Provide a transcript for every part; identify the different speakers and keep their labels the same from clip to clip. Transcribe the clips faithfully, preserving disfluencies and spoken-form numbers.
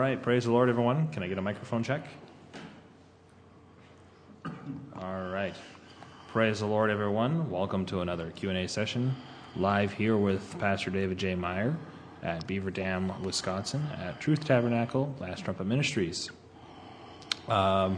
Speaker 1: right, praise the Lord, everyone. Can I get a microphone check? All right. Praise the Lord, everyone. Welcome to another Q and A session, live here with Pastor David J. Meyer at Beaver Dam, Wisconsin, at Truth Tabernacle, Last Trumpet Ministries. Um,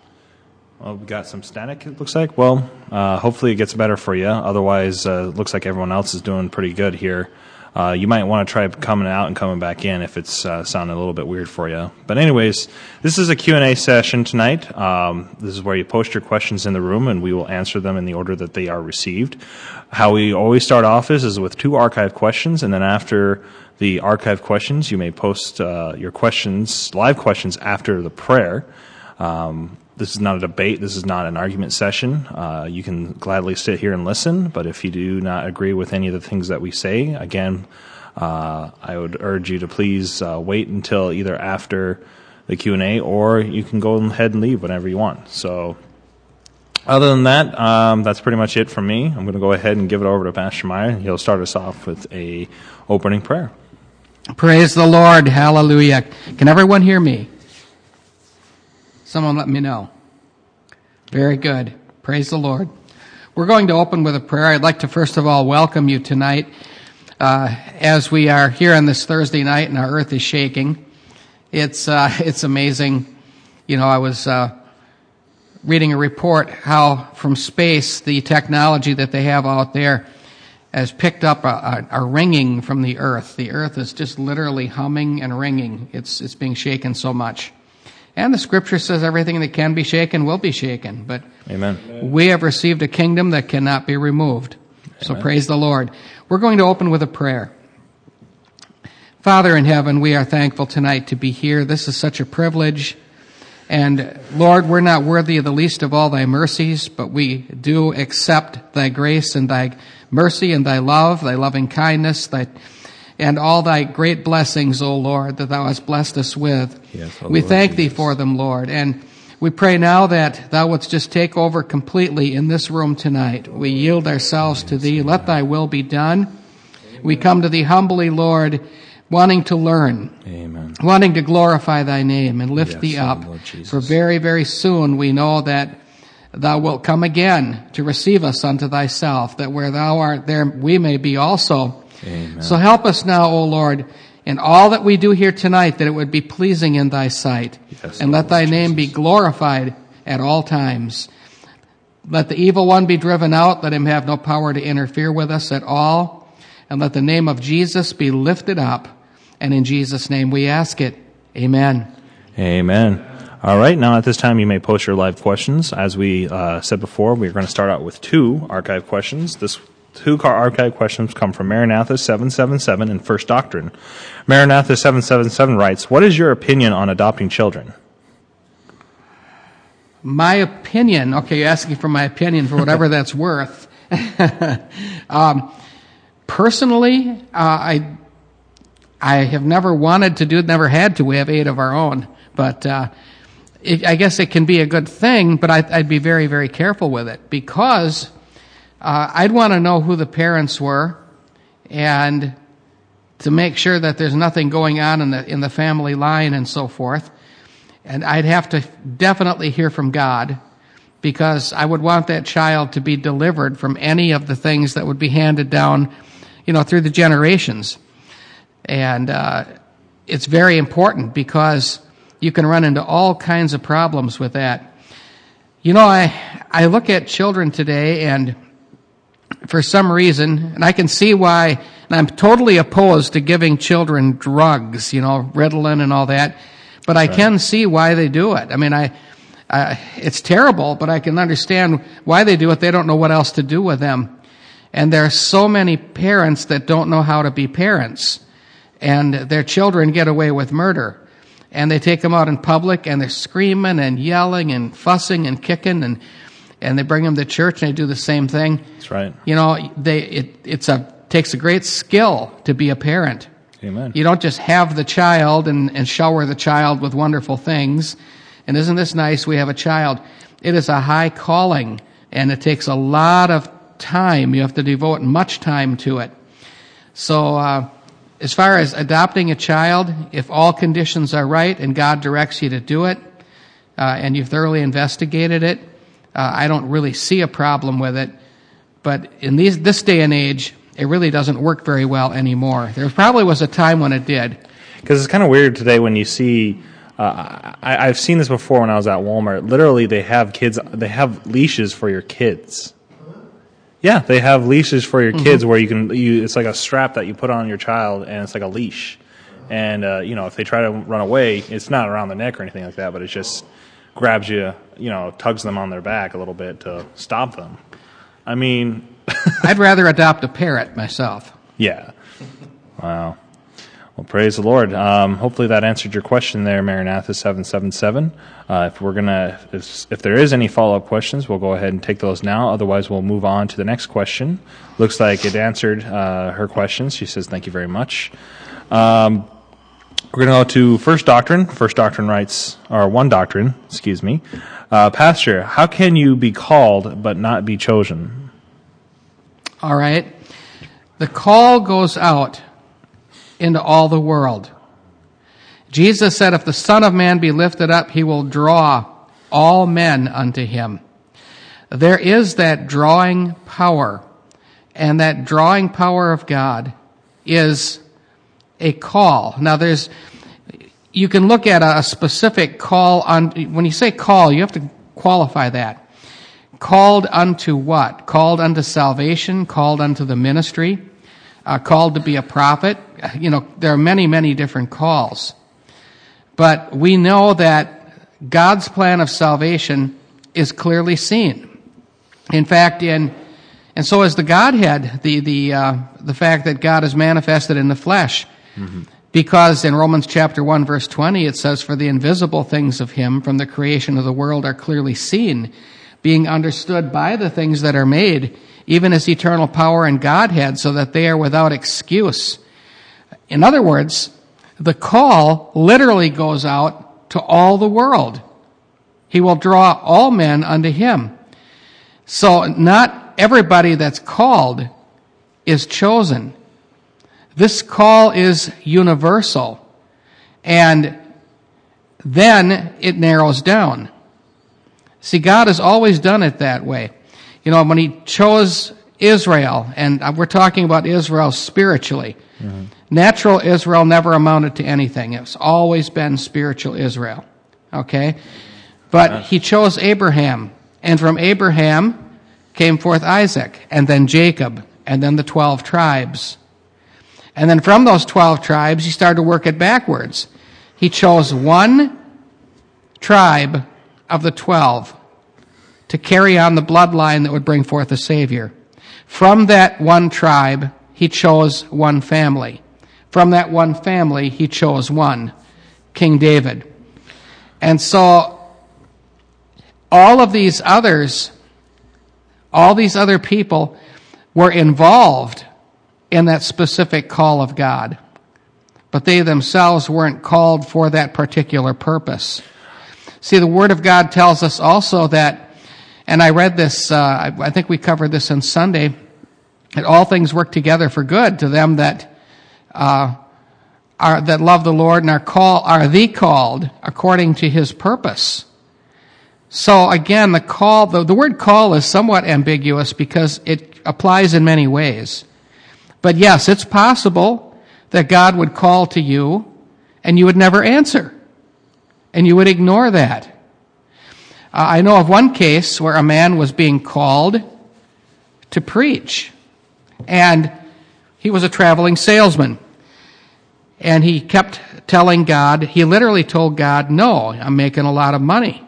Speaker 1: well, we got some static, it looks like. Well, uh, hopefully it gets better for you. Otherwise, uh, it looks like everyone else is doing pretty good here. Uh, you might want to try coming out and coming back in if it's uh, sounding a little bit weird for you. But anyways, this is a Q and A session tonight. Um, this is where you post your questions in the room, and we will answer them in the order that they are received. How we always start off is, is with two archive questions, and then after the archive questions, you may post uh, your questions, live questions, after the prayer. Um, This is not a debate. This is not an argument session. Uh, you can gladly sit here and listen, but if you do not agree with any of the things that we say, again, uh, I would urge you to please uh, wait until either after the Q and A, or you can go ahead and leave whenever you want. So other than that, um, that's pretty much it from me. I'm going to go ahead and give it over to Pastor Meyer, and he'll start us off with a opening prayer.
Speaker 2: Praise the Lord. Hallelujah. Can everyone hear me? Someone let me know. Very good. Praise the Lord. We're going to open with a prayer. I'd like to first of all welcome you tonight uh, as we are here on this Thursday night and our earth is shaking. It's uh, it's amazing. You know, I was uh, reading a report how from space the technology that they have out there has picked up a, a, a ringing from the earth. The earth is just literally humming and ringing. It's it's being shaken so much. And the Scripture says everything that can be shaken will be shaken. But
Speaker 1: Amen.
Speaker 2: We have received a kingdom that cannot be removed. Amen. So praise the Lord. We're going to open with a prayer. Father in heaven, we are thankful tonight to be here. This is such a privilege. And Lord, we're not worthy of the least of all thy mercies, but we do accept thy grace and thy mercy and thy love, thy loving kindness, thy and all thy great blessings, O Lord, that thou hast blessed us with.
Speaker 1: Yes,
Speaker 2: we
Speaker 1: Lord
Speaker 2: thank
Speaker 1: Jesus.
Speaker 2: thee for them, Lord. And we pray now that thou wouldst just take over completely in this room tonight. We yield ourselves to thee. Let thy will be done. We come to thee humbly, Lord, wanting to learn,
Speaker 1: Amen.
Speaker 2: wanting to glorify thy name and lift
Speaker 1: Yes,
Speaker 2: thee up.
Speaker 1: Lord Jesus.
Speaker 2: For very, very soon we know that thou wilt come again to receive us unto thyself, that where thou art, there we may be also.
Speaker 1: Amen.
Speaker 2: So help us now, O Lord, in all that we do here tonight, that it would be pleasing in thy sight.
Speaker 1: Yes,
Speaker 2: and let
Speaker 1: Lord
Speaker 2: thy
Speaker 1: Jesus.
Speaker 2: name be glorified at all times. Let the evil one be driven out. Let him have no power to interfere with us at all. And let the name of Jesus be lifted up. And in Jesus' name we ask it. Amen.
Speaker 1: Amen. All right, now at this time you may post your live questions. As we uh, said before, we're going to start out with two archive questions. This Two archive questions come from Maranatha seven seven seven and First Doctrine. Maranatha seven seven seven writes, what is your opinion on adopting children?
Speaker 2: My opinion, okay, you're asking for my opinion for whatever that's worth. um, personally, uh, I I have never wanted to do it, never had to. We have eight of our own. But uh, it, I guess it can be a good thing, but I, I'd be very, very careful with it because Uh, I'd want to know who the parents were, and to make sure that there's nothing going on in the in the family line and so forth. And I'd have to definitely hear from God, because I would want that child to be delivered from any of the things that would be handed down, you know, through the generations. And uh, it's very important because you can run into all kinds of problems with that. You know, I I look at children today, and for some reason, and I can see why, and I'm totally opposed to giving children drugs, you know, Ritalin and all that, but I
Speaker 1: right.
Speaker 2: can see why they do it. I mean, I, I, it's terrible, but I can understand why they do it. They don't know what else to do with them. And there are so many parents that don't know how to be parents, and their children get away with murder. And they take them out in public, and they're screaming and yelling and fussing and kicking, and and they bring them to church, and they do the same thing.
Speaker 1: That's right.
Speaker 2: You know, they it it's a takes a great skill to be a parent.
Speaker 1: Amen.
Speaker 2: You don't just have the child and, and shower the child with wonderful things. And isn't this nice? We have a child. It is a high calling, and it takes a lot of time. You have to devote much time to it. So uh, as far as adopting a child, if all conditions are right and God directs you to do it, uh, and you've thoroughly investigated it, uh, I don't really see a problem with it. But in these, this day and age, it really doesn't work very well anymore. There probably was a time when it did.
Speaker 1: Because it's kind of weird today when you see, uh, I, I've seen this before when I was at Walmart. Literally, they have kids, they have leashes for your kids. Yeah, they have leashes for your kids mm-hmm. where you can, you, it's like a strap that you put on your child, and it's like a leash. And, uh, you know, if they try to run away, it's not around the neck or anything like that, but it just grabs you, you know, tugs them on their back a little bit to stop them. I mean...
Speaker 2: I'd rather adopt a parrot myself.
Speaker 1: Yeah. Wow. Well, praise the Lord. Um, hopefully that answered your question there, Maranatha seven seven seven. Uh, if we're gonna, if, if there is any follow-up questions, we'll go ahead and take those now. Otherwise, we'll move on to the next question. Looks like it answered uh, her questions. She says, "Thank you very much." Um, we're going to go to First Doctrine. First Doctrine writes, or One Doctrine, excuse me. Uh, Pastor, how can you be called but not be chosen?
Speaker 2: All right. The call goes out into all the world. Jesus said, if the Son of Man be lifted up, he will draw all men unto him. There is that drawing power, and that drawing power of God is a call. Now, there's, you can look at a specific call on, when you say call, you have to qualify that. Called unto what? Called unto salvation, called unto the ministry, uh, called to be a prophet. You know, there are many, many different calls. But we know that God's plan of salvation is clearly seen. In fact, in and so is the Godhead, the the uh, the fact that God is manifested in the flesh. Mm-hmm. Because in Romans chapter one, verse twenty, it says, for the invisible things of him from the creation of the world are clearly seen, being understood by the things that are made, even his eternal power and Godhead, so that they are without excuse. In other words, the call literally goes out to all the world. He will draw all men unto him. So not everybody that's called is chosen. This call is universal. And then it narrows down. See, God has always done it that way. You know, when he chose Israel, and we're talking about Israel spiritually, mm-hmm. Natural Israel never amounted to anything. It's always been spiritual Israel. Okay? But he chose Abraham, and from Abraham came forth Isaac, and then Jacob, and then the twelve tribes. And then from those twelve tribes, he started to work it backwards. He chose one tribe of the twelve to carry on the bloodline that would bring forth a Savior. From that one tribe, he chose one family. From that one family, he chose one, King David. And so all of these others, all these other people were involved in that specific call of God. But they themselves weren't called for that particular purpose. See, the Word of God tells us also that, and I read this, uh, I, I think we covered this on Sunday, that all things work together for good to them that uh, are that love the Lord and are call are the called according to his purpose. So again, the call, the, the word call is somewhat ambiguous because it applies in many ways. But yes, it's possible that God would call to you and you would never answer. And you would ignore that. Uh, I know of one case where a man was being called to preach. And he was a traveling salesman. And he kept telling God, he literally told God, no, I'm making a lot of money.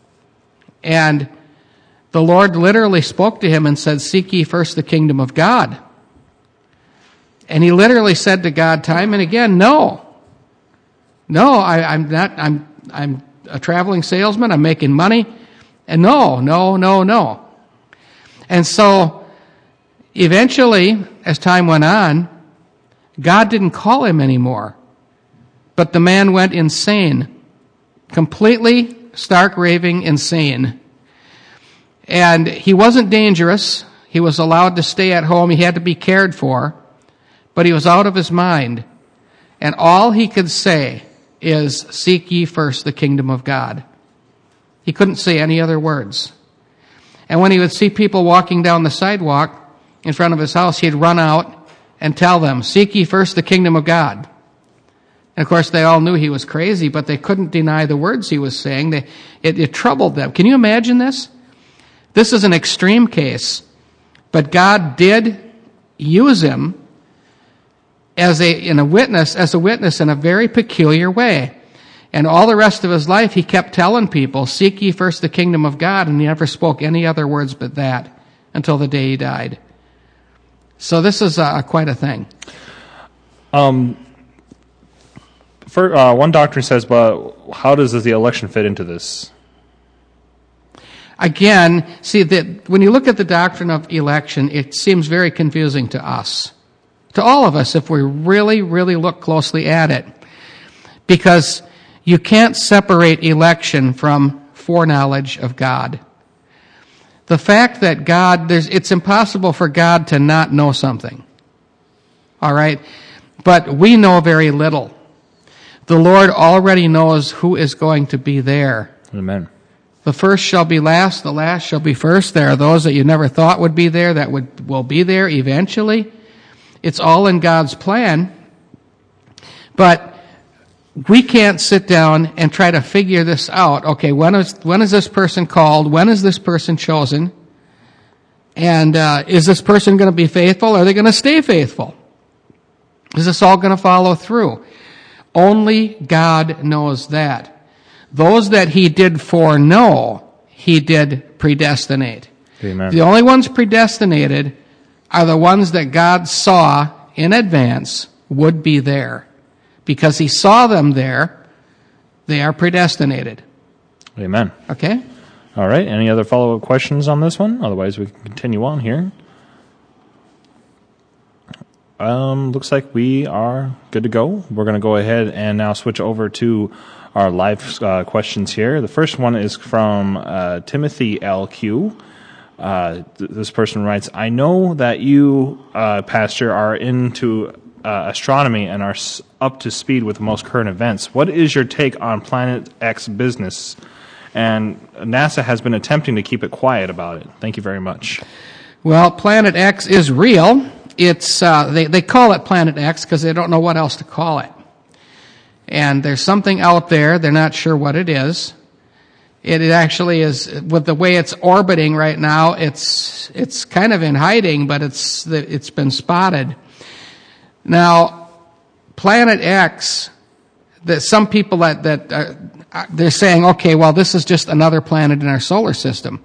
Speaker 2: And the Lord literally spoke to him and said, seek ye first the kingdom of God. And he literally said to God time and again, no. No, I, I'm not, I'm, I'm a traveling salesman, I'm making money. And no, no, no, no. And so, eventually, as time went on, God didn't call him anymore. But the man went insane. Completely stark raving insane. And he wasn't dangerous. He was allowed to stay at home. He had to be cared for. But he was out of his mind. And all he could say is, seek ye first the kingdom of God. He couldn't say any other words. And when he would see people walking down the sidewalk in front of his house, he'd run out and tell them, seek ye first the kingdom of God. And of course, they all knew he was crazy, but they couldn't deny the words he was saying. They, it, it troubled them. Can you imagine this? This is an extreme case, but God did use him as a in a witness, as a witness in a very peculiar way. And all the rest of his life, he kept telling people, seek ye first the kingdom of God, and he never spoke any other words but that until the day he died. So this is uh, quite a thing.
Speaker 1: Um. For, uh, one doctrine says, but how does the election fit into this?
Speaker 2: Again, see, that when you look at the doctrine of election, it seems very confusing to us, to all of us, if we really, really look closely at it. Because you can't separate election from foreknowledge of God. The fact that God, there's, it's impossible for God to not know something. All right? But we know very little. The Lord already knows who is going to be there.
Speaker 1: Amen.
Speaker 2: The first shall be last, the last shall be first. There are those that you never thought would be there that would will be there eventually. It's all in God's plan. But we can't sit down and try to figure this out. Okay, when is when is this person called? When is this person chosen? And uh, is this person going to be faithful? Are they going to stay faithful? Is this all going to follow through? Only God knows that. Those that he did foreknow, he did predestinate.
Speaker 1: Amen.
Speaker 2: The only ones predestinated are the ones that God saw in advance would be there. Because he saw them there, they are predestinated.
Speaker 1: Amen.
Speaker 2: Okay?
Speaker 1: All right. Any other follow-up questions on this one? Otherwise, we can continue on here. Um, looks like we are good to go. We're going to go ahead and now switch over to our live uh, questions here. The first one is from uh, Timothy L Q. Uh, th- this person writes, I know that you, uh, Pastor, are into uh, astronomy and are s- up to speed with the most current events. What is your take on Planet X business? And NASA has been attempting to keep it quiet about it. Thank you very much.
Speaker 2: Well, Planet X is real. It's uh, they, they call it Planet X because they don't know what else to call it. And there's something out there. They're not sure what it is. It, it actually is, with the way it's orbiting right now, it's it's kind of in hiding, but it's it's been spotted. Now, Planet X, that some people that, that are, they're saying, okay, well, this is just another planet in our solar system.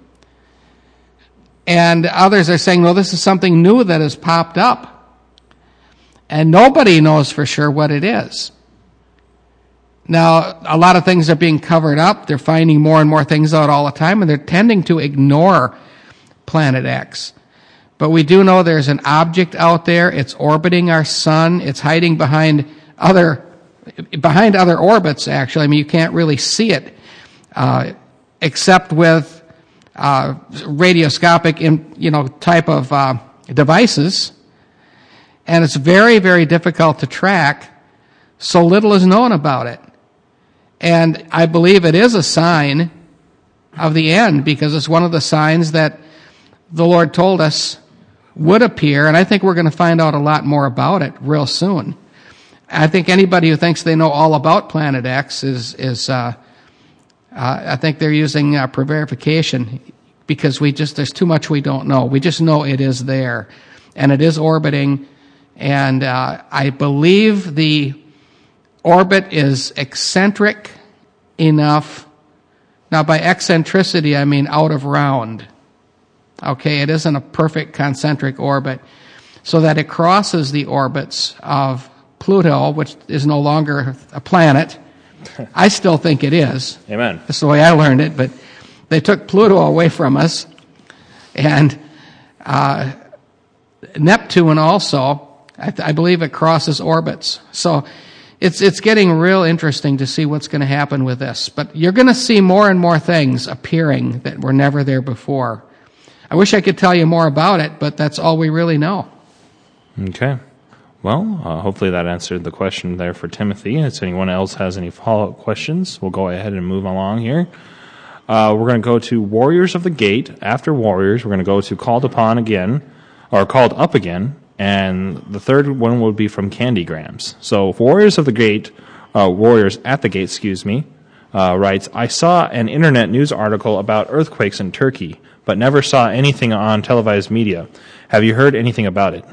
Speaker 2: And others are saying, no, this is something new that has popped up. And nobody knows for sure what it is. Now, a lot of things are being covered up. They're finding more and more things out all the time, and they're tending to ignore Planet X. But we do know there's an object out there. It's orbiting our sun. It's hiding behind other behind other orbits, actually. I mean, you can't really see it, uh, except with Uh, radioscopic, in, you know, type of uh, devices, and it's very, very difficult to track. So little is known about it, and I believe it is a sign of the end because it's one of the signs that the Lord told us would appear, and I think we're going to find out a lot more about it real soon. I think anybody who thinks they know all about Planet X is is. Uh, Uh, I think they're using uh, prevarication because we just there's too much we don't know. We just know it is there, and it is orbiting, and uh, I believe the orbit is eccentric enough. Now, by eccentricity, I mean out of round. Okay, it isn't a perfect concentric orbit, so that it crosses the orbits of Pluto, which is no longer a planet. I still think it is.
Speaker 1: Amen.
Speaker 2: That's the way I learned it, but they took Pluto away from us. And uh, Neptune also, I, I believe it crosses orbits. So it's it's getting real interesting to see what's going to happen with this. But you're going to see more and more things appearing that were never there before. I wish I could tell you more about it, but that's all we really know.
Speaker 1: Okay. Well, uh, hopefully that answered the question there for Timothy. If anyone else has any follow-up questions, we'll go ahead and move along here. Uh, we're going to go to Warriors of the Gate. After Warriors, we're going to go to Called Upon again, or Called Up again, and the third one will be from Candygrams. So Warriors of the Gate, uh, Warriors at the Gate, excuse me, uh, writes, I saw an internet news article about earthquakes in Turkey, but never saw anything on televised media. Have you heard anything about it?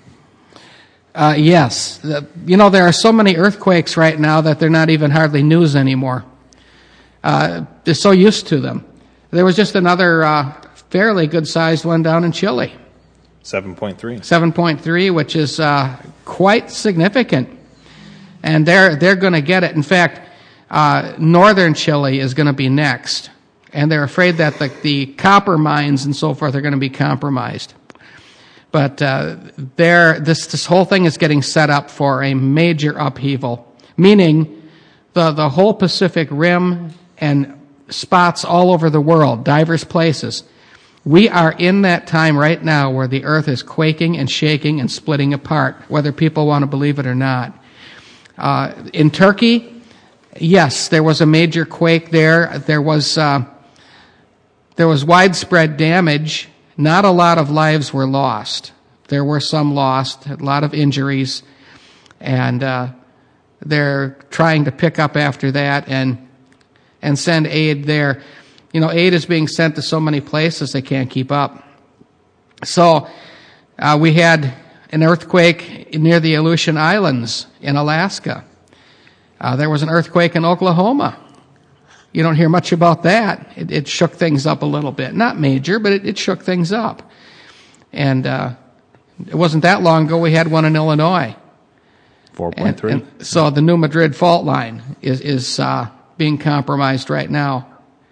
Speaker 2: Uh, yes. The, you know, there are so many earthquakes right now that they're not even hardly news anymore. Uh, they're so used to them. There was just another uh, fairly good-sized one down in Chile.
Speaker 1: seven point three.
Speaker 2: seven point three, which is uh, quite significant. And they're, they're going to get it. In fact, uh, northern Chile is going to be next. And they're afraid that the, the copper mines and so forth are going to be compromised. But uh, there, this this whole thing is getting set up for a major upheaval, meaning the the whole Pacific Rim and spots all over the world, diverse places. We are in that time right now where the earth is quaking and shaking and splitting apart, whether people want to believe it or not. Uh, in Turkey, yes, there was a major quake there. There was uh, there was widespread damage. Not a lot of lives were lost. There were some lost, a lot of injuries, and uh, they're trying to pick up after that and and send aid there. You know, aid is being sent to so many places they can't keep up. So uh, we had an earthquake near the Aleutian Islands in Alaska. Uh, there was an earthquake in Oklahoma. You don't hear much about that. It, it shook things up a little bit. Not major, but it, it shook things up. And uh, it wasn't that long ago we had one in Illinois.
Speaker 1: four point three.
Speaker 2: And, and so the New Madrid fault line is, is uh, being compromised right now.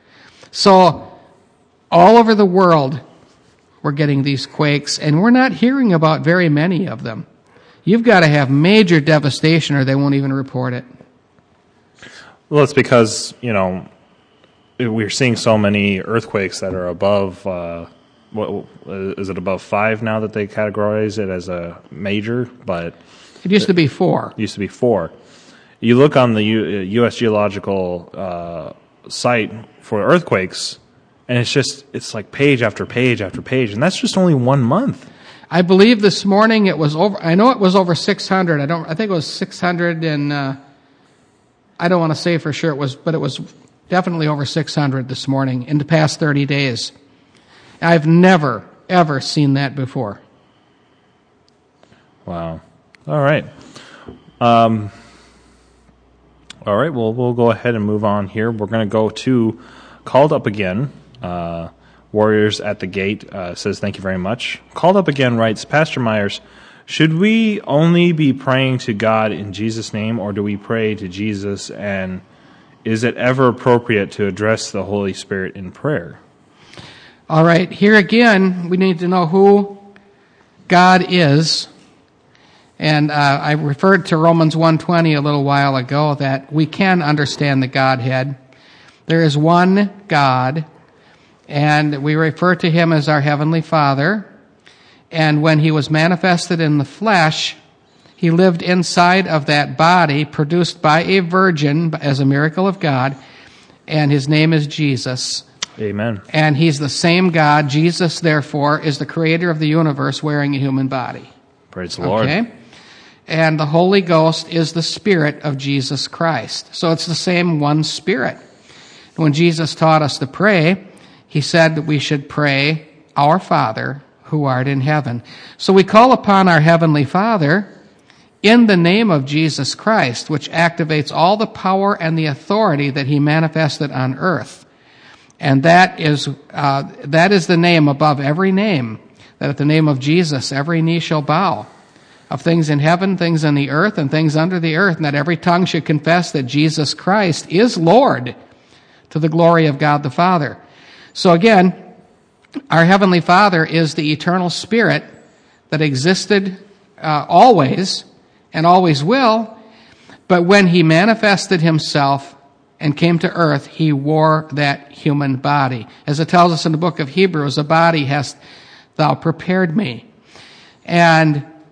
Speaker 2: So all over the world we're getting these quakes, and we're not hearing about very many of them. You've got to have major devastation or they won't even report it.
Speaker 1: Well, it's because, you know, we're seeing so many earthquakes that are above, uh, what, is it above five now that they categorize it as a major? But
Speaker 2: it used to be four.
Speaker 1: It used to be four. You look on the U, U S Geological uh, site for earthquakes, and it's just, it's like page after page after page, and that's just only one month.
Speaker 2: I believe this morning it was over, I know it was over six hundred. I don't, I think it was six hundred and, uh, I don't want to say for sure it was, but it was definitely over six hundred this morning in the past thirty days. I've never, ever seen that before.
Speaker 1: Wow. All right. Um, all right, well, we'll go ahead and move on here. We're going to go to Called Up Again. Uh, Warriors at the Gate uh, says, thank you very much. Called Up Again writes, Pastor Myers, should we only be praying to God in Jesus' name, or do we pray to Jesus, and is it ever appropriate to address the Holy Spirit in prayer?
Speaker 2: All right, here again, we need to know who God is. And uh, I referred to Romans one twenty a little while ago, that we can understand the Godhead. There is one God, and we refer to him as our Heavenly Father. And when he was manifested in the flesh, he lived inside of that body produced by a virgin as a miracle of God, and his name is Jesus.
Speaker 1: Amen.
Speaker 2: And he's the same God. Jesus, therefore, is the creator of the universe wearing a human body.
Speaker 1: Praise the Lord.
Speaker 2: Okay? And the Holy Ghost is the Spirit of Jesus Christ. So it's the same one Spirit. When Jesus taught us to pray, he said that we should pray, Our Father, who art in heaven. So we call upon our Heavenly Father in the name of Jesus Christ, which activates all the power and the authority that he manifested on earth. And that is uh, that is the name above every name, that at the name of Jesus every knee shall bow, of things in heaven, things in the earth, and things under the earth, and that every tongue should confess that Jesus Christ is Lord, to the glory of God the Father. So again, our Heavenly Father is the eternal Spirit that existed uh, always and always will, but when he manifested himself and came to earth, he wore that human body. As it tells us in the book of Hebrews, a body hast thou prepared me. And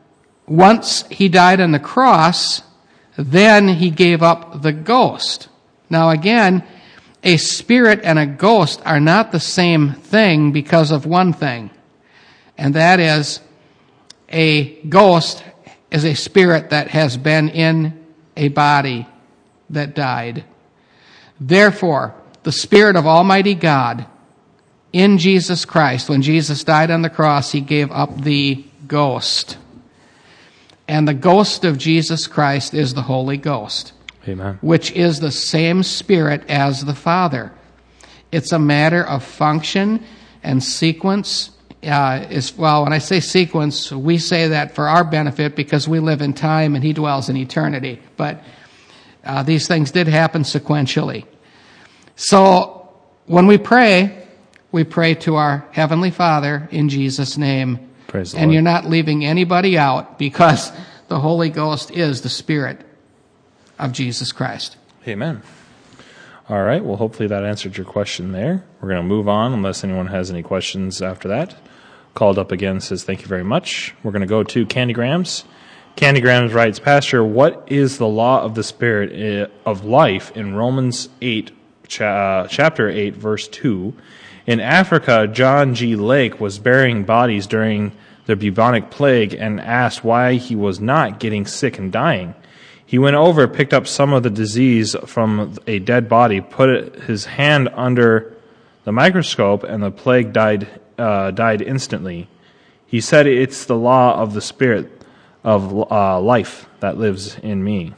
Speaker 2: once he died on the cross, then he gave up the ghost. Now again, a spirit and a ghost are not the same thing because of one thing, and that is a ghost is a spirit that has been in a body that died. Therefore, the Spirit of Almighty God in Jesus Christ, when Jesus died on the cross, he gave up the ghost. And the ghost of Jesus Christ is the Holy Ghost.
Speaker 1: Amen.
Speaker 2: Which is the same Spirit as the Father. It's a matter of function and sequence. Uh, is well, when I say sequence, we say that for our benefit because we live in time and he dwells in eternity. But uh, these things did happen sequentially. So when we pray, we pray to our Heavenly Father in Jesus' name.
Speaker 1: Praise the
Speaker 2: and
Speaker 1: Lord.
Speaker 2: You're not leaving anybody out because the Holy Ghost is the Spirit of Jesus Christ.
Speaker 1: Amen. All right. Well, hopefully that answered your question there. We're going to move on unless anyone has any questions after that. Called up again says, thank you very much. We're going to go to Candy Grams. Candy Grams writes, Pastor, what is the law of the Spirit of life in Romans eight, cha- chapter eight, verse two? In Africa, John G. Lake was burying bodies during the bubonic plague and asked why he was not getting sick and dying. He went over, picked up some of the disease from a dead body, put his hand under the microscope, and the plague died uh, died instantly. He said, it's the law of the Spirit of uh, life that lives in me.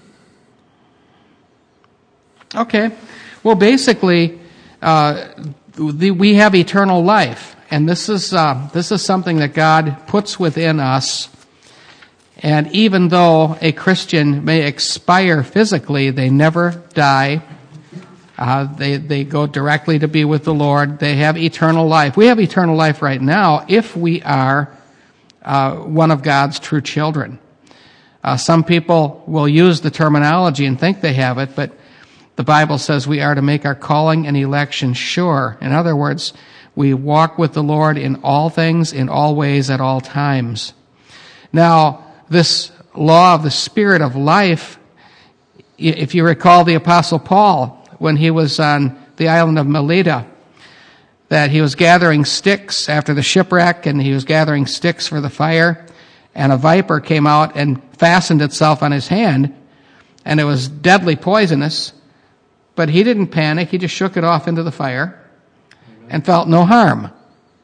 Speaker 2: Okay. Well, basically, uh, the, we have eternal life, and this is uh, this is something that God puts within us. And even though a Christian may expire physically, they never die. Uh, they they go directly to be with the Lord. They have eternal life. We have eternal life right now if we are uh, one of God's true children. Uh, some people will use the terminology and think they have it, but the Bible says we are to make our calling and election sure. In other words, we walk with the Lord in all things, in all ways, at all times. Now, this law of the Spirit of life, if you recall the Apostle Paul, when he was on the island of Melita, that he was gathering sticks after the shipwreck, and he was gathering sticks for the fire, and a viper came out and fastened itself on his hand, and it was deadly poisonous, but he didn't panic. He just shook it off into the fire and felt no harm.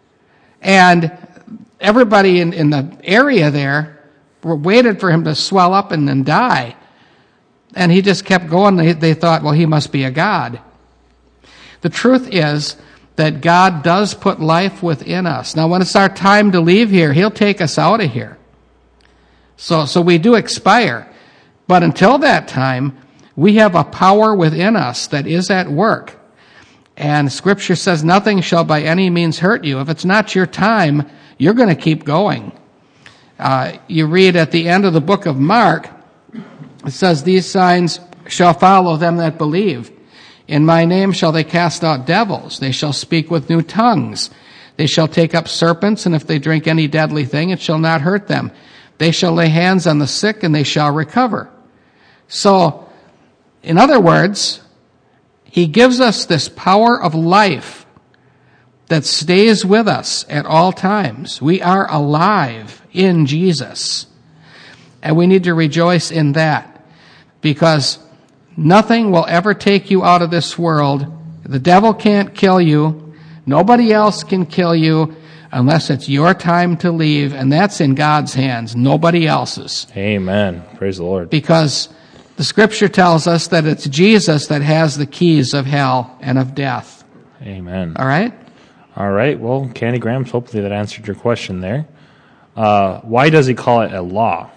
Speaker 2: And everybody in, in the area there waited for him to swell up and then die. And he just kept going. They, they thought, well, he must be a god. The truth is that God does put life within us. Now, when it's our time to leave here, he'll take us out of here. So, so we do expire. But until that time, we have a power within us that is at work. And Scripture says nothing shall by any means hurt you. If it's not your time, you're going to keep going. Uh, you read at the end of the book of Mark, it says, these signs shall follow them that believe. In my name shall they cast out devils. They shall speak with new tongues. They shall take up serpents, and if they drink any deadly thing, it shall not hurt them. They shall lay hands on the sick, and they shall recover. So, in other words, he gives us this power of life that stays with us at all times. We are alive in Jesus. And we need to rejoice in that, because nothing will ever take you out of this world. The devil can't kill you. Nobody else can kill you unless it's your time to leave, and that's in God's hands, nobody else's.
Speaker 1: Amen. Praise the Lord.
Speaker 2: Because the Scripture tells us that it's Jesus that has the keys of hell and of death.
Speaker 1: Amen.
Speaker 2: All right?
Speaker 1: All right. Well, Candy Grams, hopefully that answered your question there. Uh, why does he call it a law?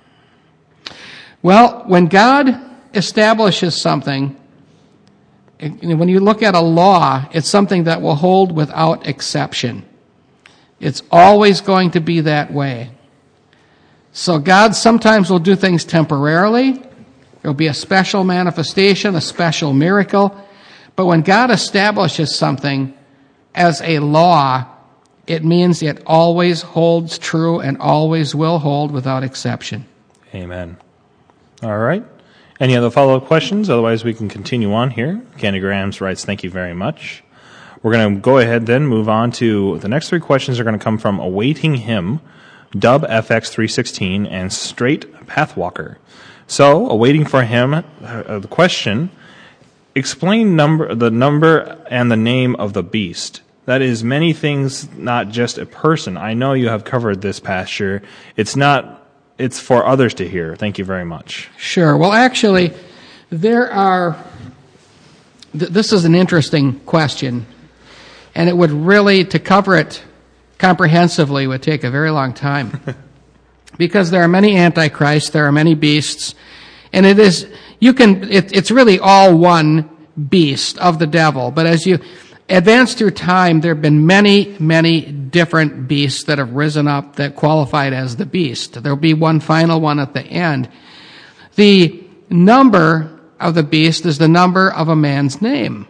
Speaker 2: Well, when God establishes something, when you look at a law, it's something that will hold without exception. It's always going to be that way. So God sometimes will do things temporarily. There'll be a special manifestation, a special miracle. But when God establishes something as a law, it means it always holds true and always will hold without exception.
Speaker 1: Amen. All right. Any other follow-up questions? Otherwise, we can continue on here. Candy Grams writes, thank you very much. We're going to go ahead then, move on to the next three questions are going to come from Awaiting Him, Dub F X three sixteen, and Straight Pathwalker. So, Awaiting for Him, uh, the question, explain number the number and the name of the beast. That is many things, not just a person. I know you have covered this, Pastor. It's not, it's for others to hear. Thank you very much.
Speaker 2: Sure. Well, actually, there are, th- this is an interesting question, and it would really, to cover it comprehensively, would take a very long time. Because there are many antichrists, there are many beasts, and it is, you can, it, it's really all one beast of the devil. But as you advance through time, there have been many, many different beasts that have risen up that qualified as the beast. There will be one final one at the end. The number of the beast is the number of a man's name.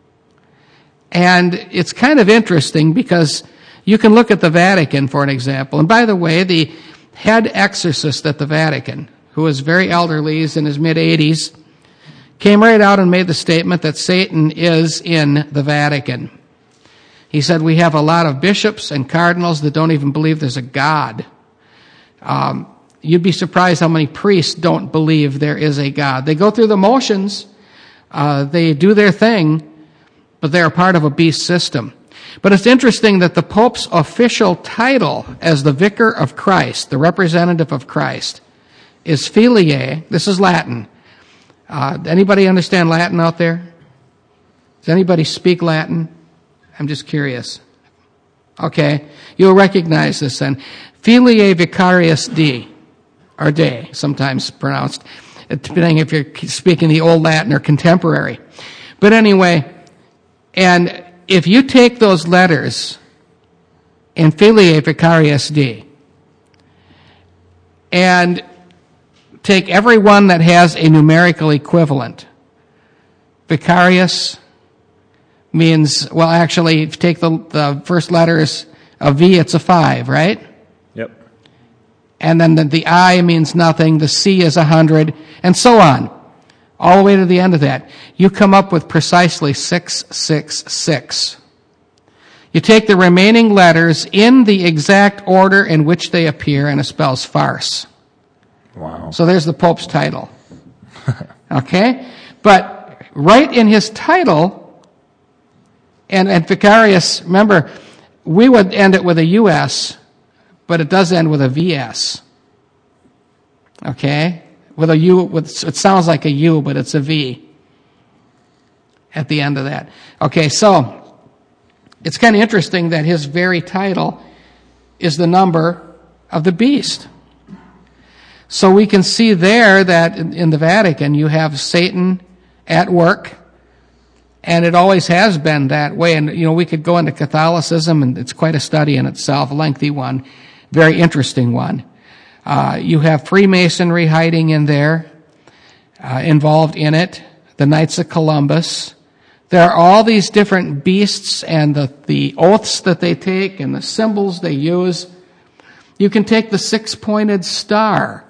Speaker 2: And it's kind of interesting because you can look at the Vatican, for an example. And by the way, the head exorcist at the Vatican, who is very elderly, he's in his mid-eighties, came right out and made the statement that Satan is in the Vatican. He said, we have a lot of bishops and cardinals that don't even believe there's a God. Um, you'd be surprised how many priests don't believe there is a God. They go through the motions, uh, they do their thing, but they're a part of a beast system. But it's interesting that the Pope's official title as the Vicar of Christ, the representative of Christ, is Filiae. This is Latin. Uh, anybody understand Latin out there? Does anybody speak Latin? I'm just curious. Okay, you'll recognize this then. Filiae Vicarius Dei, or Dei, sometimes pronounced, depending if you're speaking the Old Latin or contemporary. But anyway, and if you take those letters in Filiae Vicarius Dei and take every one that has a numerical equivalent, Vicarius means, well, actually, if you take the, the first letters of V, it's a five, right?
Speaker 1: Yep.
Speaker 2: And then the, the I means nothing, the C is a hundred, and so on. All the way to the end of that. You come up with precisely six six six. You take the remaining letters in the exact order in which they appear, and it spells farce.
Speaker 1: Wow.
Speaker 2: So there's the Pope's title. Okay? But right in his title, and, and Vicarius, remember, we would end it with a U S, but it does end with a V S. Okay? With a U, with, it sounds like a U, but it's a V at the end of that. Okay, so it's kind of interesting that his very title is the number of the beast. So we can see there that in, in the Vatican you have Satan at work, and it always has been that way. And, you know, we could go into Catholicism, and it's quite a study in itself, a lengthy one, very interesting one. Uh, you have Freemasonry hiding in there, uh, involved in it, the Knights of Columbus. There are all these different beasts and the, the oaths that they take and the symbols they use. You can take the six-pointed star,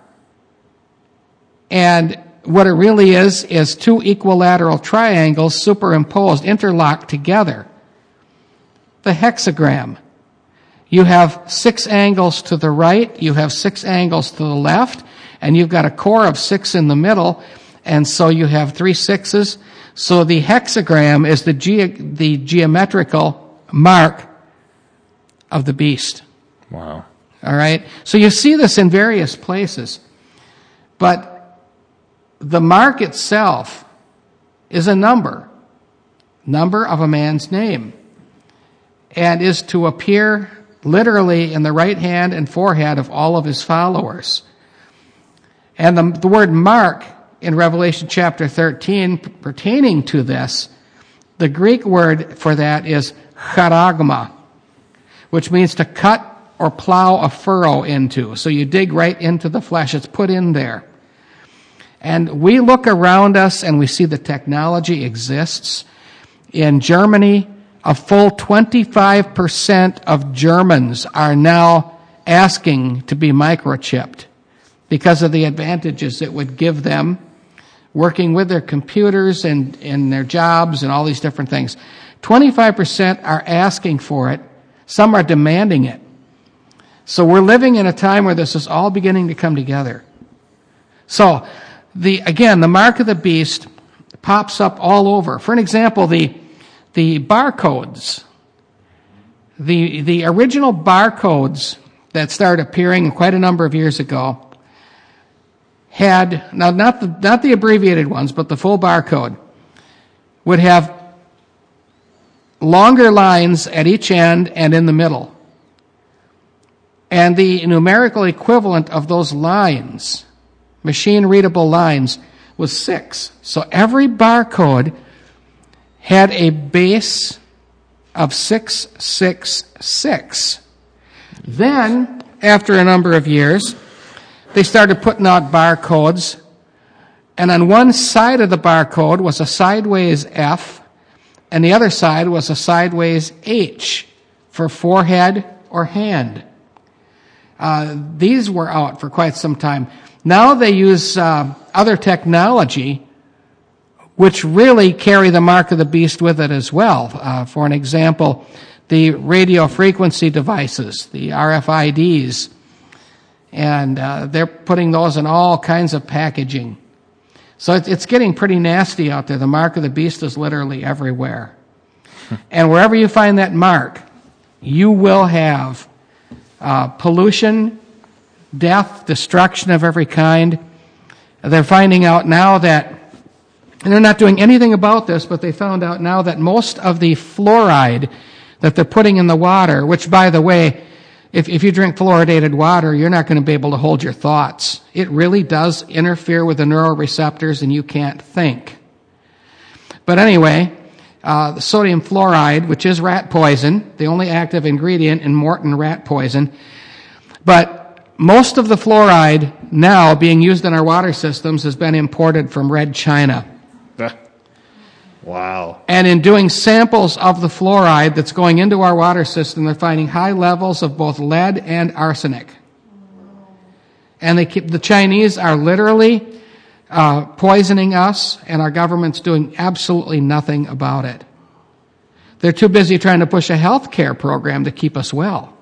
Speaker 2: and what it really is is two equilateral triangles superimposed, interlocked together. The hexagram. You have six angles to the right, you have six angles to the left, and you've got a core of six in the middle, and so you have three sixes. So the hexagram is the ge- the geometrical mark of the beast.
Speaker 1: Wow.
Speaker 2: All right? So you see this in various places. But the mark itself is a number, number of a man's name, and is to appear literally in the right hand and forehead of all of his followers. And the, the word mark in Revelation chapter thirteen pertaining to this, the Greek word for that is charagma, which means to cut or plow a furrow into. So you dig right into the flesh. It's put in there. And we look around us and we see the technology exists. In Germany, a full twenty-five percent of Germans are now asking to be microchipped because of the advantages it would give them working with their computers and, and their jobs and all these different things. twenty-five percent are asking for it. Some are demanding it. So we're living in a time where this is all beginning to come together. So, the again, the mark of the beast pops up all over. For an example, the the barcodes, the the original barcodes that started appearing quite a number of years ago had, now not the, not the abbreviated ones, but the full barcode, would have longer lines at each end and in the middle. And the numerical equivalent of those lines, machine-readable lines, was six. So every barcode had a base of six six six. Then, after a number of years, they started putting out barcodes, and on one side of the barcode was a sideways F, and the other side was a sideways H for forehead or hand. Uh, these were out for quite some time. Now they use uh, other technology which really carry the mark of the beast with it as well. Uh, for an example, the radio frequency devices, the R F I Ds, and uh, they're putting those in all kinds of packaging. So it's, it's getting pretty nasty out there. The mark of the beast is literally everywhere. And wherever you find that mark, you will have uh, pollution, death, destruction of every kind. They're finding out now that, and they're not doing anything about this, but they found out now that most of the fluoride that they're putting in the water, which, by the way, if, if you drink fluoridated water, you're not going to be able to hold your thoughts. It really does interfere with the neuroreceptors, and you can't think. But anyway, uh, the sodium fluoride, which is rat poison, the only active ingredient in Morton rat poison, but most of the fluoride now being used in our water systems has been imported from Red China.
Speaker 1: Wow.
Speaker 2: And in doing samples of the fluoride that's going into our water system, they're finding high levels of both lead and arsenic. And they keep, the Chinese are literally uh, poisoning us, and our government's doing absolutely nothing about it. They're too busy trying to push a health care program to keep us well.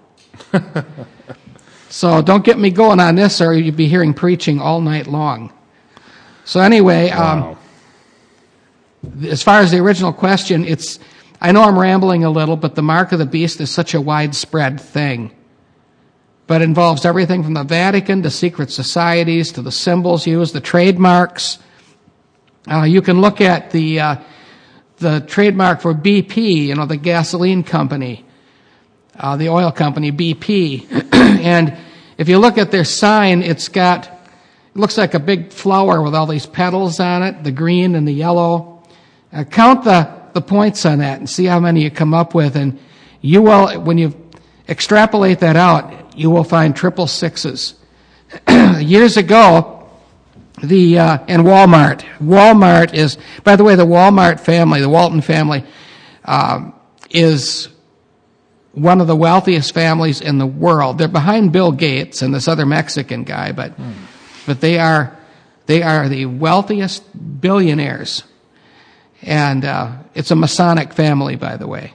Speaker 2: So don't get me going on this, or you'll be hearing preaching all night long. So anyway,
Speaker 1: wow.
Speaker 2: um, as far as the original question, it's, I know I'm rambling a little, but the mark of the beast is such a widespread thing. But it involves everything from the Vatican to secret societies to the symbols used, the trademarks. Uh, you can look at the uh, the trademark for B P, you know, the gasoline company, uh, the oil company, B P. And if you look at their sign, it's got, it looks like a big flower with all these petals on it, the green and the yellow. Uh, count the, the points on that and see how many you come up with, and you will, when you extrapolate that out, you will find triple sixes. Years ago, the uh, and Walmart. Walmart is, by the way, the Walmart family, the Walton family, um, is one of the wealthiest families in the world. They're behind Bill Gates and this other Mexican guy, but hmm. but they are they are the wealthiest billionaires. And uh, it's a Masonic family, by the way.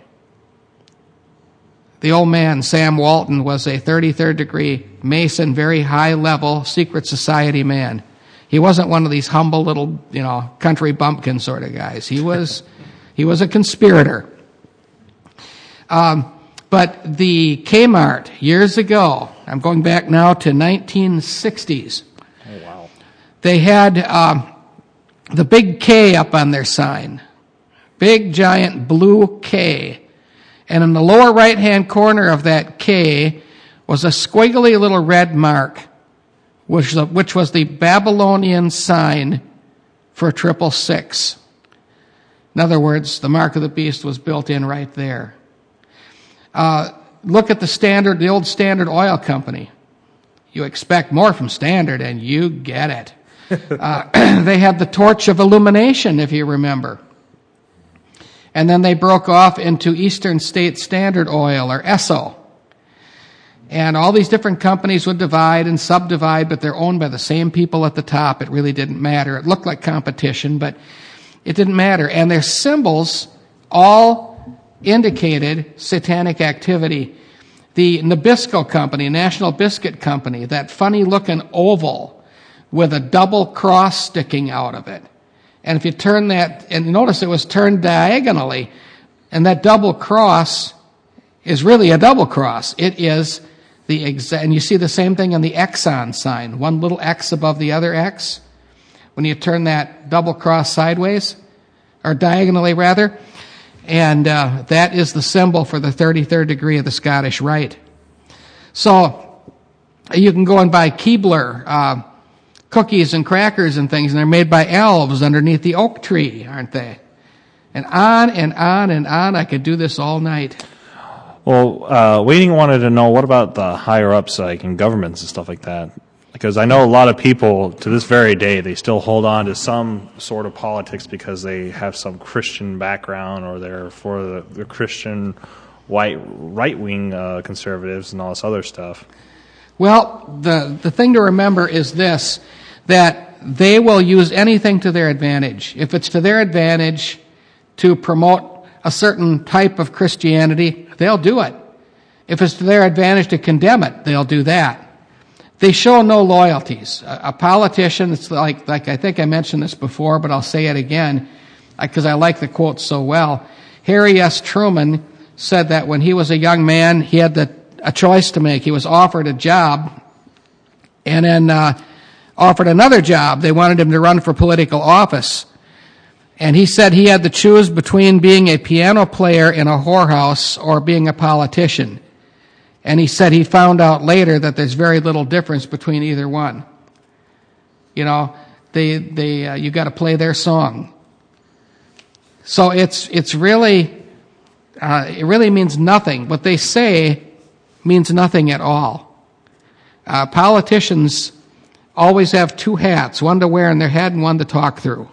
Speaker 2: The old man, Sam Walton, was a thirty-third degree Mason, very high-level secret society man. He wasn't one of these humble little, you know, country bumpkin sort of guys. He was, he was a conspirator. Um, but the Kmart, years ago, I'm going back now to nineteen sixties.
Speaker 1: Oh, wow.
Speaker 2: They had um, the big K up on their sign. Big, giant blue K. And in the lower right-hand corner of that K was a squiggly little red mark, which, which was the Babylonian sign for triple six. In other words, the mark of the beast was built in right there. Uh, look at the Standard, the old Standard Oil Company. You expect more from Standard, and you get it. Uh, they had the torch of illumination, if you remember. And then they broke off into Eastern State Standard Oil, or E S O. And all these different companies would divide and subdivide, but they're owned by the same people at the top. It really didn't matter. It looked like competition, but it didn't matter. And their symbols all indicated satanic activity. The Nabisco Company, National Biscuit Company, that funny-looking oval with a double cross sticking out of it. And if you turn that, and notice it was turned diagonally, and that double cross is really a double cross. It is the exact, and you see the same thing in the Exxon sign, one little X above the other X. When you turn that double cross sideways, or diagonally rather, and uh, that is the symbol for the thirty-third degree of the Scottish Rite. So you can go and buy Keebler uh, cookies and crackers and things, and they're made by elves underneath the oak tree, aren't they? And on and on and on. I could do this all night.
Speaker 1: Well, uh, Waiting wanted to know, what about the higher-ups, like in governments and stuff like that? Because I know a lot of people, to this very day, they still hold on to some sort of politics because they have some Christian background, or they're for the, the Christian white right-wing uh, conservatives and all this other stuff.
Speaker 2: Well, the, the thing to remember is this, that they will use anything to their advantage. If it's to their advantage to promote a certain type of Christianity, they'll do it. If it's to their advantage to condemn it, they'll do that. They show no loyalties. A, a politician, it's like, like I think I mentioned this before, but I'll say it again because I like the quote so well. Harry S. Truman said that when he was a young man, he had the, a choice to make. He was offered a job and then uh, offered another job. They wanted him to run for political office. And he said he had to choose between being a piano player in a whorehouse or being a politician. And he said he found out later that there's very little difference between either one. You know, they they uh, you got to play their song. So it's it's really uh, it really means nothing. What they say means nothing at all. Uh, politicians always have two hats, one to wear on their head and one to talk through.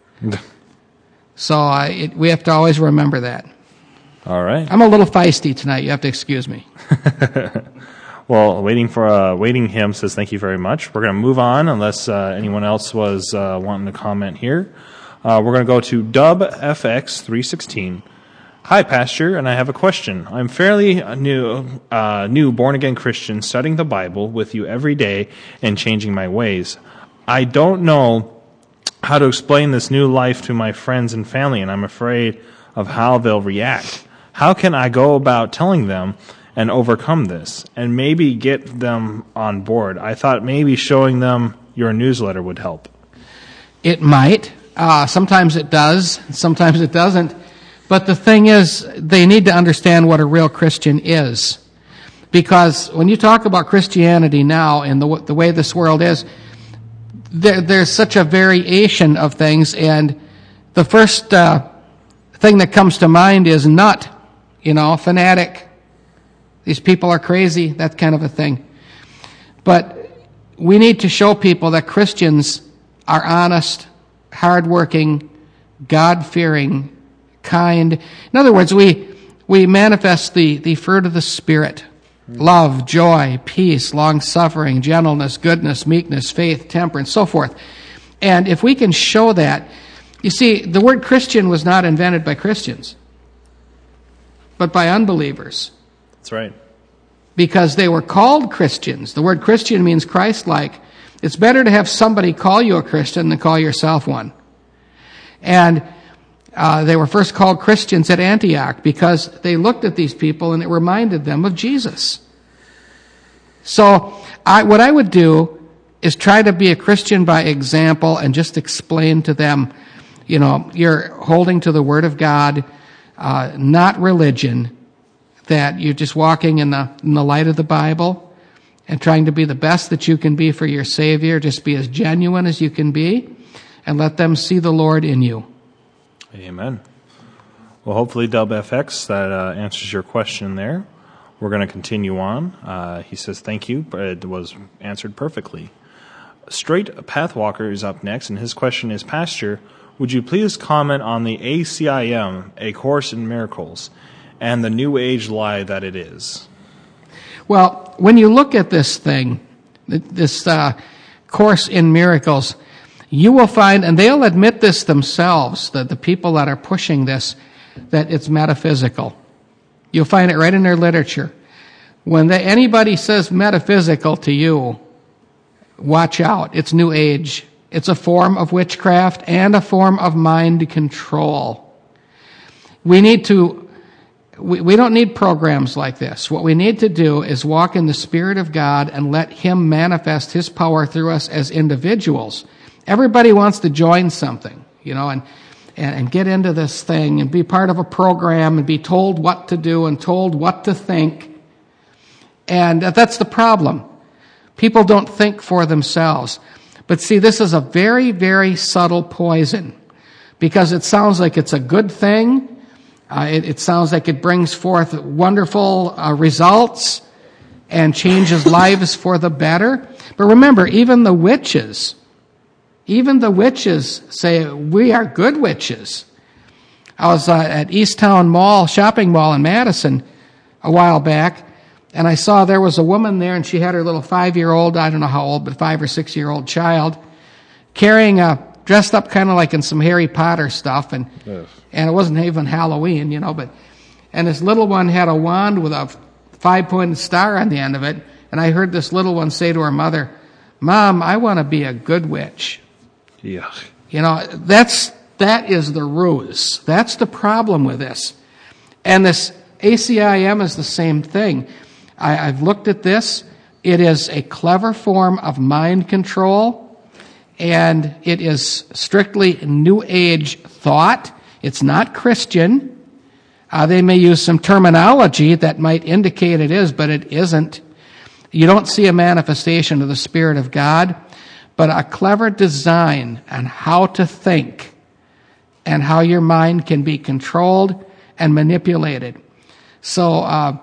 Speaker 2: So uh, it, we have to always remember that.
Speaker 1: All right.
Speaker 2: I'm a little feisty tonight. You have to excuse me.
Speaker 1: Well, waiting for uh, waiting him says thank you very much. We're going to move on unless uh, anyone else was uh, wanting to comment here. Uh, we're going to go to Dub F X three sixteen. Hi, Pastor, and I have a question. I'm fairly new, uh, new born-again Christian, studying the Bible with you every day and changing my ways. I don't know how to explain this new life to my friends and family, and I'm afraid of how they'll react. How can I go about telling them and overcome this and maybe get them on board? I thought maybe showing them your newsletter would help.
Speaker 2: It might. Uh, sometimes it does. Sometimes it doesn't. But the thing is, they need to understand what a real Christian is. Because when you talk about Christianity now and the, the way this world is, there, there's such a variation of things. And the first uh, thing that comes to mind is nut. You know, fanatic. These people are crazy, that kind of a thing. But we need to show people that Christians are honest, hardworking, God-fearing, kind. In other words, we we manifest the, the fruit of the Spirit. Love, joy, peace, long-suffering, gentleness, goodness, meekness, faith, temperance, so forth. And if we can show that, you see, the word Christian was not invented by Christians, but by unbelievers.
Speaker 1: That's right.
Speaker 2: Because they were called Christians. The word Christian means Christ-like. It's better to have somebody call you a Christian than call yourself one. And uh, they were first called Christians at Antioch because they looked at these people and it reminded them of Jesus. So I, what I would do is try to be a Christian by example and just explain to them, you know, you're holding to the Word of God, Uh, not religion, that you're just walking in the in the light of the Bible and trying to be the best that you can be for your Savior. Just be as genuine as you can be and let them see the Lord in you.
Speaker 1: Amen. Well, hopefully, Dub F X, that uh, answers your question there. We're going to continue on. Uh, he says, thank you, but it was answered perfectly. Straight Pathwalker is up next, and his question is, Pastor, would you please comment on the A C I M, A Course in Miracles, and the New Age lie that it is?
Speaker 2: Well, when you look at this thing, this uh, Course in Miracles, you will find, and they'll admit this themselves, that the people that are pushing this, that it's metaphysical. You'll find it right in their literature. When they, anybody says metaphysical to you, watch out. It's New Age. It's a form of witchcraft and a form of mind control. We need to, we, we don't need programs like this. What we need to do is walk in the Spirit of God and let Him manifest His power through us as individuals. Everybody wants to join something, you know, and, and, and get into this thing and be part of a program and be told what to do and told what to think. And that's the problem. People don't think for themselves. But see, this is a very, very subtle poison because it sounds like it's a good thing. Uh, it, it sounds like it brings forth wonderful uh, results and changes lives for the better. But remember, even the witches, even the witches say, we are good witches. I was uh, at East Town Mall, shopping mall in Madison a while back, and I saw there was a woman there, and she had her little five-year-old, I don't know how old, but five- or six-year-old child, carrying a, dressed up kind of like in some Harry Potter stuff, and yes. and it wasn't even Halloween, you know, but, and this little one had a wand with a five-pointed star on the end of it, and I heard this little one say to her mother, Mom, I want to be a good witch.
Speaker 1: Yeah.
Speaker 2: You know, that's, that is the ruse. That's the problem with this. And this A C I M is the same thing. I, I've looked at this. It is a clever form of mind control, and it is strictly New Age thought. It's not Christian. Uh, they may use some terminology that might indicate it is, but it isn't. You don't see a manifestation of the Spirit of God, but a clever design on how to think and how your mind can be controlled and manipulated. So uh,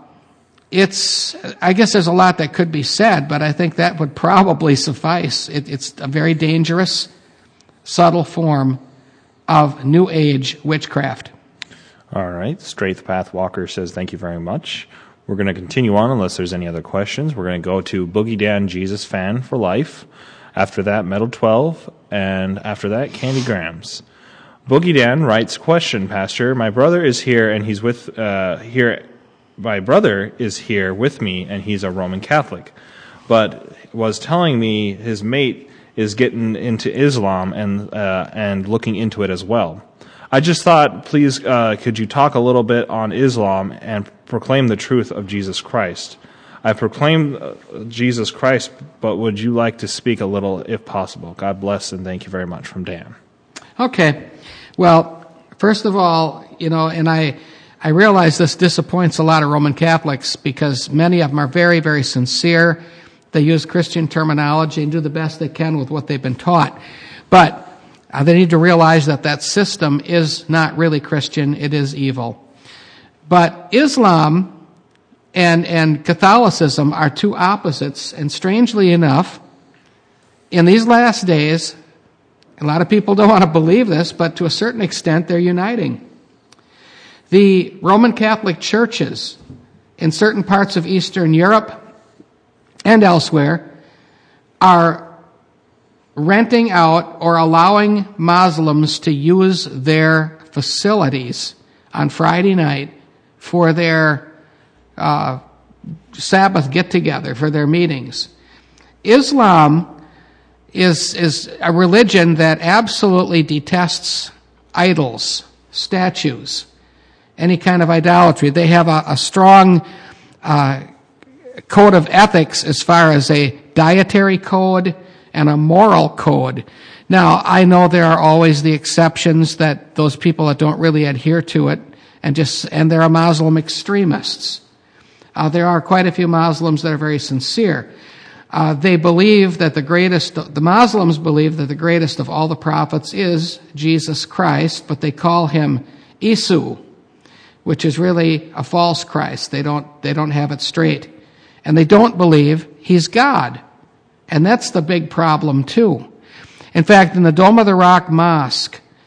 Speaker 2: it's, I guess there's a lot that could be said, but I think that would probably suffice. It, it's a very dangerous, subtle form of New Age witchcraft.
Speaker 1: All right. Straith Path Walker says, thank you very much. We're going to continue on unless there's any other questions. We're going to go to Boogie Dan Jesus Fan for life. After that, Metal twelve. And after that, Candy Grams. Boogie Dan writes, question, Pastor. My brother is here and he's with, uh, here. My brother is here with me and he's a Roman Catholic, but was telling me his mate is getting into Islam and, uh, and looking into it as well. I just thought, please, uh, could you talk a little bit on Islam and proclaim the truth of Jesus Christ? I proclaim uh, Jesus Christ, but would you like to speak a little if possible? God bless and thank you very much from Dan.
Speaker 2: Okay. Well, first of all, you know, and I, I realize this disappoints a lot of Roman Catholics because many of them are very, very sincere. They use Christian terminology and do the best they can with what they've been taught. But Uh, they need to realize that that system is not really Christian. It is evil. But Islam and, and Catholicism are two opposites. And strangely enough, in these last days, a lot of people don't want to believe this, but to a certain extent, they're uniting. The Roman Catholic churches in certain parts of Eastern Europe and elsewhere are renting out or allowing Muslims to use their facilities on Friday night for their uh, Sabbath get-together, for their meetings. Islam is, is a religion that absolutely detests idols, statues, any kind of idolatry. They have a, a strong uh, code of ethics as far as a dietary code and a moral code. Now, I know there are always the exceptions, that those people that don't really adhere to it, and just and there are Muslim extremists. Uh, there are quite a few Muslims that are very sincere. Uh, they believe that the greatest, the Muslims believe that the greatest of all the prophets is Jesus Christ, but they call him Isu, which is really a false Christ. They don't, they don't have it straight. And they don't believe he's God. And that's the big problem, too. In fact, in the Dome of the Rock Mosque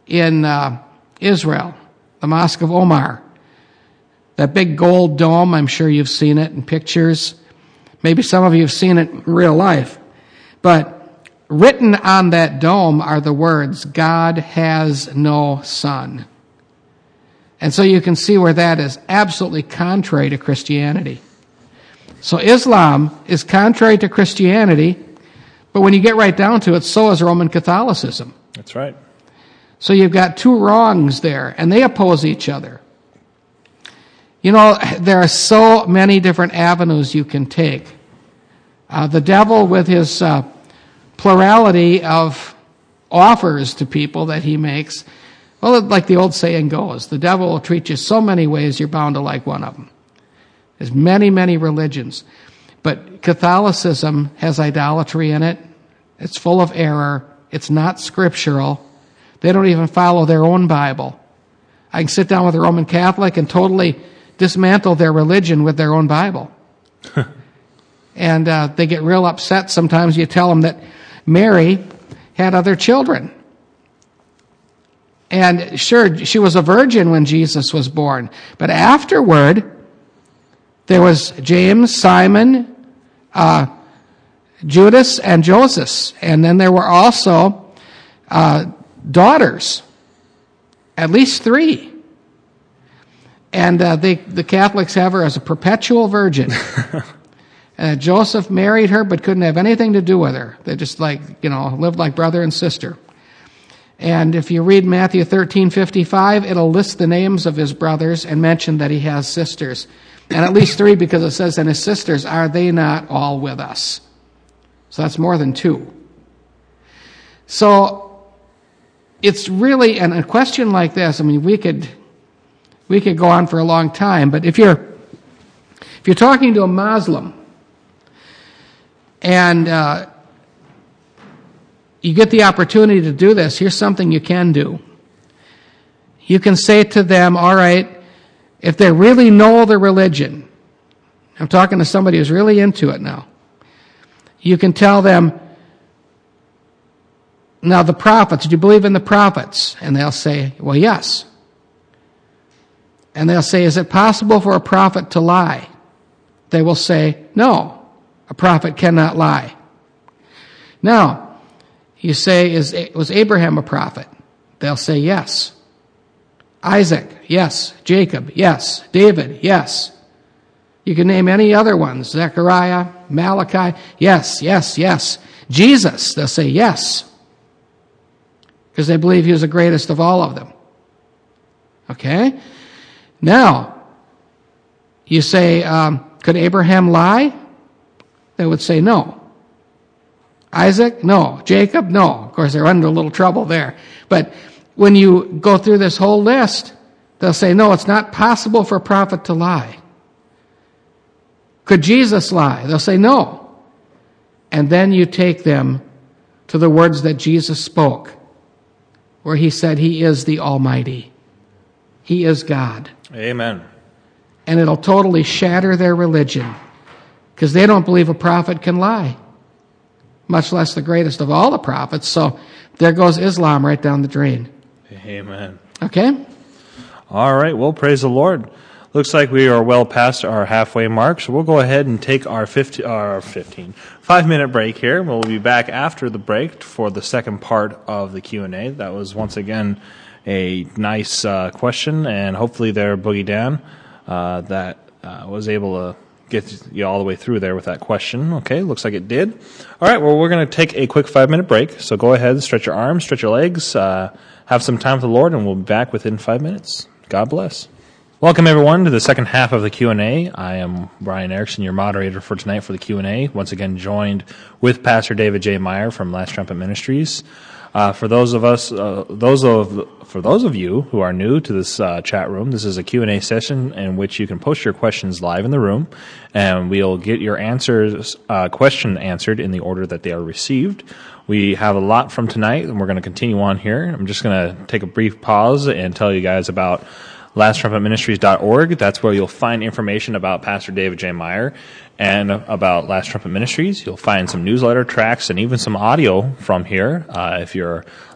Speaker 2: in uh, Israel, the Mosque of Omar. That big gold dome, I'm sure you've seen it in pictures. Maybe some of you have seen it in real life. But written on that dome are the words, God has no son. And so you can see where that is absolutely contrary to Christianity. So Islam is contrary to Christianity, but when you get right down to it, so is Roman Catholicism.
Speaker 1: That's right.
Speaker 2: So you've got two wrongs there, and they oppose each other. You know, there are so many different avenues you can take. Uh, the devil, with his uh, plurality of offers to people that he makes, well, like the old saying goes, the devil will treat you so many ways you're bound to like one of them. There's many, many religions. But Catholicism has idolatry in it. It's full of error. It's not scriptural. They don't even follow their own Bible. I can sit down with a Roman Catholic and totally dismantle their religion with their own Bible. And uh, they get real upset sometimes. You tell them that Mary had other children. And sure, she was a virgin when Jesus was born. But afterward, there was James, Simon, uh, Judas, and Joseph. And then there were also uh, daughters, at least three. And uh, they, the Catholics have her as a perpetual virgin. uh, Joseph married her but couldn't have anything to do with her. They just like, you know, lived like brother and sister. And if you read Matthew thirteen fifty-five, it'll list the names of his brothers and mention that he has sisters. And at least three, because it says, and his sisters, are they not all with us? So that's more than two. So it's really, and a question like this, I mean, we could we could go on for a long time, but if you're if you're talking to a Muslim and uh, you get the opportunity to do this, here's something you can do. You can say to them, all right, if they really know the religion, I'm talking to somebody who's really into it now, you can tell them, now the prophets, do you believe in the prophets? And they'll say, well, yes. And they'll say, is it possible for a prophet to lie? They will say, no, a prophet cannot lie. Now, you say, is was Abraham a prophet? They'll say, yes. Isaac, yes. Jacob, yes. David, yes. You can name any other ones. Zechariah, Malachi, yes, yes, yes. Jesus, they'll say, yes. Because they believe he was the greatest of all of them. Okay? Now, you say, um, could Abraham lie? They would say no. Isaac? No. Jacob? No. Of course, they're under a little trouble there. But when you go through this whole list, they'll say, no, it's not possible for a prophet to lie. Could Jesus lie? They'll say, no. And then you take them to the words that Jesus spoke, where he said he is the Almighty. He is God.
Speaker 1: Amen.
Speaker 2: And it'll totally shatter their religion, because they don't believe a prophet can lie, much less the greatest of all the prophets. So there goes Islam right down the drain.
Speaker 1: Amen.
Speaker 2: Okay?
Speaker 1: All right. Well, praise the Lord. Looks like we are well past our halfway mark, so we'll go ahead and take our fifteen, our fifteen, five-minute break here. We'll be back after the break for the second part of the Q and A. That was, once again, a nice uh, question, and hopefully there, Boogie Dan, uh, that uh, was able to get you all the way through there with that question. Okay, looks like it did. All right, well, we're going to take a quick five-minute break, so go ahead, stretch your arms, stretch your legs, uh, have some time with the Lord, and we'll be back within five minutes. God bless. Welcome, everyone, to the second half of the Q and A. I am Brian Erickson, your moderator for tonight for the Q and A, once again joined with Pastor David J. Meyer from Last Trumpet Ministries. Uh, for those of us, uh, those of for those of you who are new to this uh, chat room, this is a Q and A session in which you can post your questions live in the room, and we'll get your answers, uh, question answered in the order that they are received. We have a lot from tonight, and we're going to continue on here. I'm just going to take a brief pause and tell you guys about last trumpet ministries dot org. That's where you'll find information about Pastor David J. Meyer and about Last Trumpet Ministries. You'll find some newsletter tracks and even some audio from here. Uh, if you're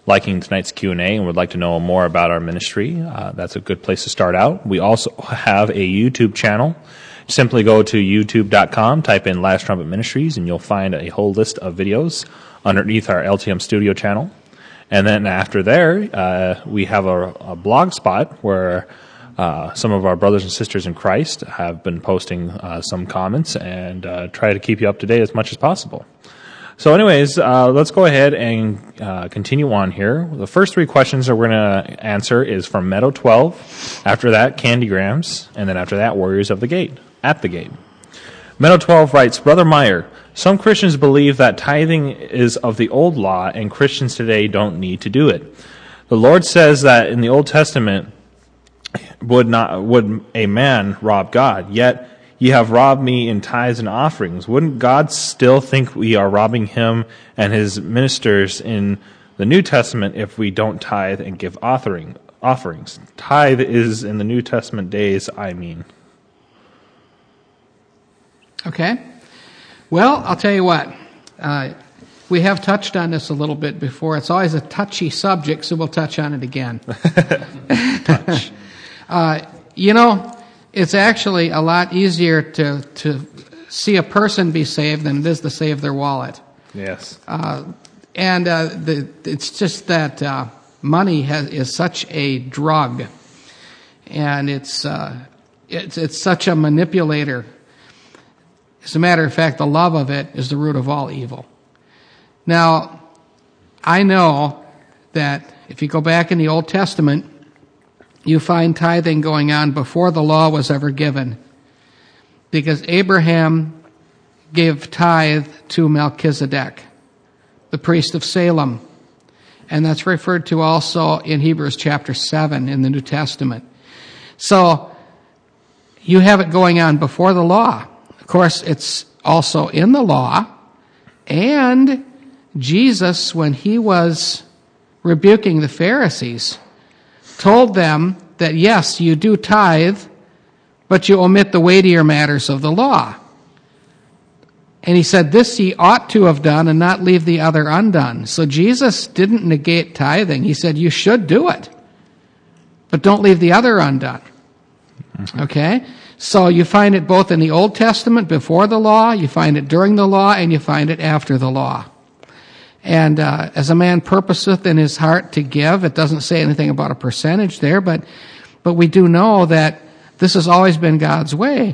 Speaker 1: liking tonight's Q and A and would like to know more about our ministry, uh, that's a good place to start out. We also have a YouTube channel. Simply go to youtube dot com, type in Last Trumpet Ministries, and you'll find a whole list of videos underneath our L T M Studio channel. And then after there, uh, we have a, a blog spot where uh, some of our brothers and sisters in Christ have been posting uh, some comments and uh, try to keep you up to date as much as possible. So anyways, uh, let's go ahead and uh, continue on here. The first three questions that we're going to answer is from Meadow twelve. After that, Candygrams. And then after that, Warriors of the Gate, at the Gate. Meadow twelve writes, Brother Meyer, some Christians believe that tithing is of the old law and Christians today don't need to do it. The Lord says that in the Old Testament would not would a man rob God, yet ye have robbed me in tithes and offerings. Wouldn't God still think we are robbing him and his ministers in the New Testament if we don't tithe and give offering offerings? Tithe is in the New Testament days, I mean.
Speaker 2: Okay. Well, I'll tell you what. Uh, we have touched on this a little bit before. It's always a touchy subject, so we'll touch on it again.
Speaker 1: Touch.
Speaker 2: uh, you know, it's actually a lot easier to, to see a person be saved than it is to save their wallet.
Speaker 1: Yes.
Speaker 2: Uh, and uh, the, it's just that uh, money has, is such a drug, and it's, uh, it's it's such a manipulator. As a matter of fact, the love of it is the root of all evil. Now, I know that if you go back in the Old Testament, you find tithing going on before the law was ever given. Because Abraham gave tithe to Melchizedek, the priest of Salem. And that's referred to also in Hebrews chapter seven in the New Testament. So, you have it going on before the law. Of course, it's also in the law. And Jesus, when he was rebuking the Pharisees, told them that, yes, you do tithe, but you omit the weightier matters of the law. And he said, this ye ought to have done and not leave the other undone. So Jesus didn't negate tithing. He said, you should do it, but don't leave the other undone. Mm-hmm. Okay? So you find it both in the Old Testament before the law, you find it during the law, and you find it after the law. And uh, as a man purposeth in his heart to give, it doesn't say anything about a percentage there, but but we do know that this has always been God's way.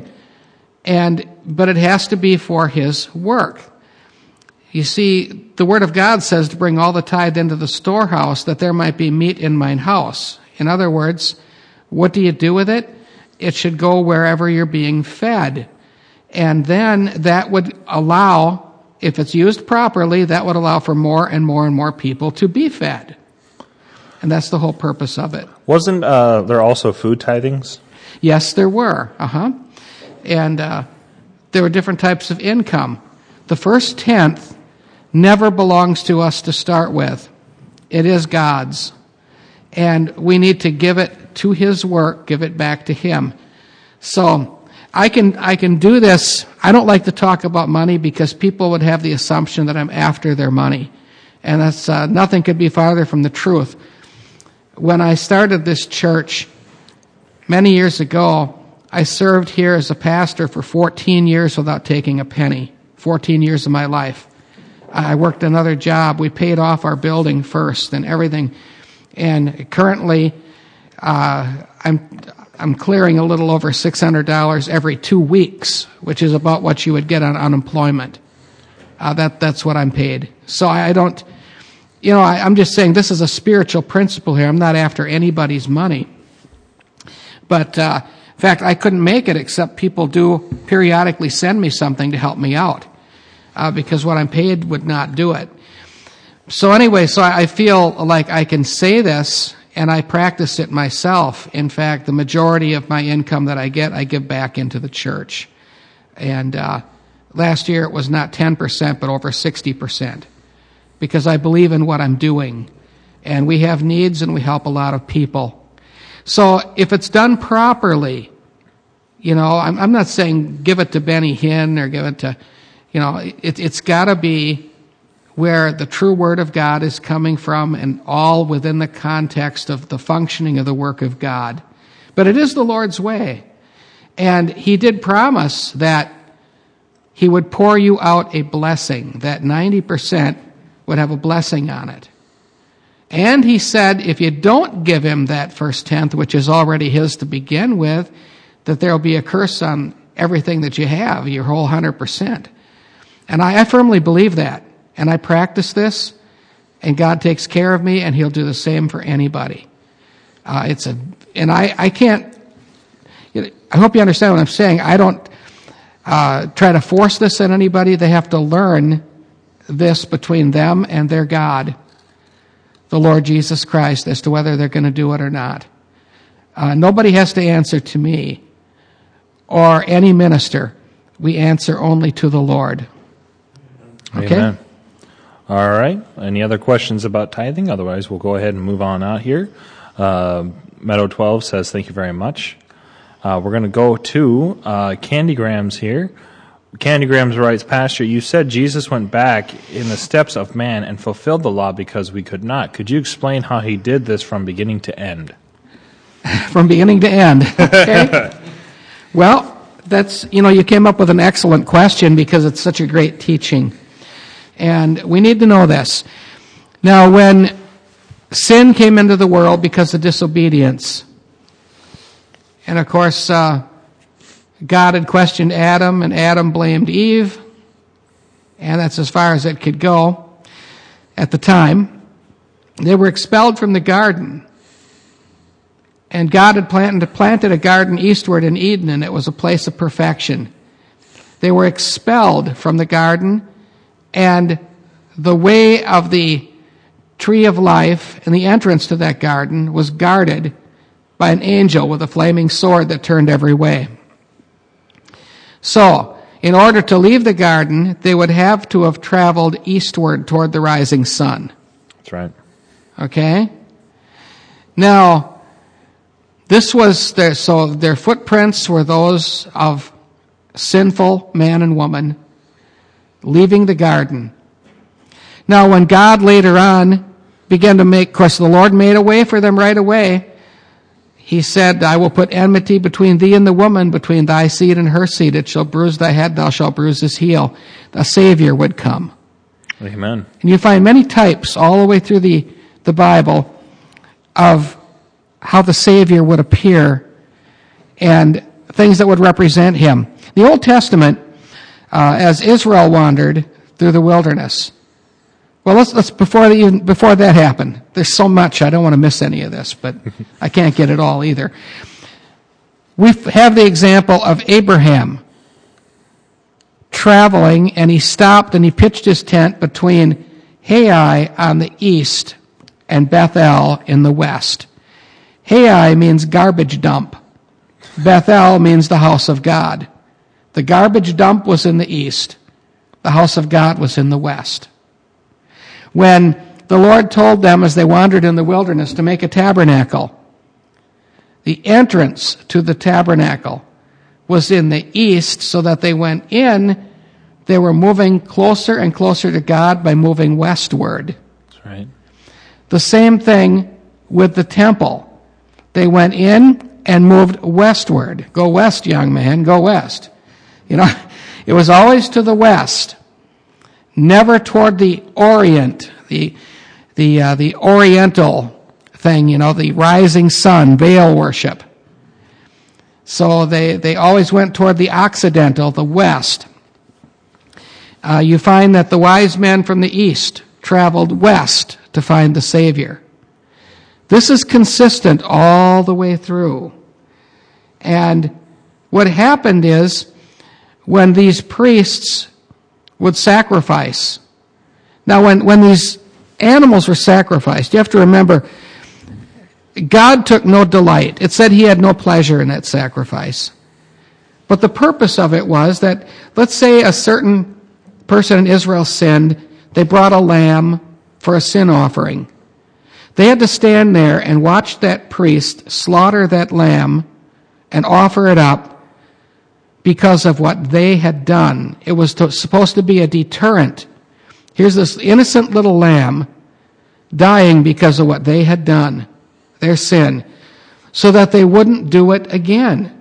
Speaker 2: And but it has to be for his work. You see, the Word of God says to bring all the tithe into the storehouse, that there might be meat in mine house. In other words, what do you do with it? It should go wherever you're being fed. And then that would allow, if it's used properly, that would allow for more and more and more people to be fed. And that's the whole purpose of it.
Speaker 1: Wasn't uh, there also food tithings?
Speaker 2: Yes, there were. Uh-huh. And uh, there were different types of income. The first tenth never belongs to us to start with. It is God's. And we need to give it to his work, give it back to him. So I can I can do this. I don't like to talk about money because people would have the assumption that I'm after their money. And that's uh, nothing could be farther from the truth. When I started this church many years ago, I served here as a pastor for fourteen years without taking a penny. fourteen years of my life. I worked another job. We paid off our building first and everything. And currently, uh, I'm I'm clearing a little over six hundred dollars every two weeks, which is about what you would get on unemployment. Uh, that that's what I'm paid. So I, I don't, you know, I, I'm just saying this is a spiritual principle here. I'm not after anybody's money. But uh, in fact, I couldn't make it except people do periodically send me something to help me out, uh, because what I'm paid would not do it. So anyway, so I feel like I can say this, and I practice it myself. In fact, the majority of my income that I get, I give back into the church. And uh, last year it was not ten percent, but over sixty percent, because I believe in what I'm doing. And we have needs, and we help a lot of people. So if it's done properly, you know, I'm, I'm not saying give it to Benny Hinn or give it to, you know, it, it's got to be where the true Word of God is coming from, and all within the context of the functioning of the work of God. But it is the Lord's way. And He did promise that He would pour you out a blessing, that ninety percent would have a blessing on it. And He said, if you don't give Him that first tenth, which is already His to begin with, that there will be a curse on everything that you have, your whole one hundred percent. And I, I firmly believe that. And I practice this, and God takes care of me, and He'll do the same for anybody. Uh, it's a, and I, I can't, I hope you understand what I'm saying. I don't uh, try to force this on anybody. They have to learn this between them and their God, the Lord Jesus Christ, as to whether they're going to do it or not. Uh, nobody has to answer to me or any minister. We answer only to the Lord. Okay?
Speaker 1: Amen. All right. Any other questions about tithing? Otherwise, we'll go ahead and move on out here. Uh, Meadow twelve says, thank you very much. Uh, we're going to go to uh, Candygrams here. Candygrams writes, Pastor, you said Jesus went back in the steps of man and fulfilled the law because we could not. Could you explain how He did this from beginning to end?
Speaker 2: From beginning to end. Okay. Well, that's, you know, you came up with an excellent question because it's such a great teaching. And we need to know this. Now, when sin came into the world because of disobedience, and of course, uh, God had questioned Adam, and Adam blamed Eve, and that's as far as it could go at the time. They were expelled from the garden, and God had planted, planted a garden eastward in Eden, and it was a place of perfection. They were expelled from the garden, and the way of the tree of life and the entrance to that garden was guarded by an angel with a flaming sword that turned every way. So, in order to leave the garden, they would have to have traveled eastward toward the rising sun.
Speaker 1: That's right.
Speaker 2: Okay? Now, this was their, so their footprints were those of sinful man and woman leaving the garden. Now, when God later on began to make, of course, the Lord made a way for them right away. He said, I will put enmity between thee and the woman, between thy seed and her seed. It shall bruise thy head, thou shalt bruise his heel. The Savior would come.
Speaker 1: Amen.
Speaker 2: And you find many types all the way through the, the Bible of how the Savior would appear and things that would represent Him. The Old Testament, uh, as Israel wandered through the wilderness. Well, let's, let's before, the, even, before that happened, there's so much, I don't want to miss any of this, but I can't get it all either. We have the example of Abraham traveling, and he stopped and he pitched his tent between Hai on the east and Bethel in the west. Hai means garbage dump. Bethel means the house of God. The garbage dump was in the east. The house of God was in the west. When the Lord told them as they wandered in the wilderness to make a tabernacle, the entrance to the tabernacle was in the east, so that they went in, they were moving closer and closer to God by moving westward.
Speaker 1: That's right.
Speaker 2: The same thing with the temple. They went in and moved westward. Go west, young man, go west. You know, it was always to the west. Never toward the Orient, the the uh, the Oriental thing, you know, the rising sun, Baal worship. So they, they always went toward the Occidental, the west. Uh, you find that the wise men from the east traveled west to find the Savior. This is consistent all the way through. And what happened is, when these priests would sacrifice. Now, when, when these animals were sacrificed, you have to remember, God took no delight. It said He had no pleasure in that sacrifice. But the purpose of it was that, let's say a certain person in Israel sinned, they brought a lamb for a sin offering. They had to stand there and watch that priest slaughter that lamb and offer it up because of what they had done. It was to, supposed to be a deterrent Here's this innocent little lamb dying because of what they had done, their sin, so that they wouldn't do it again.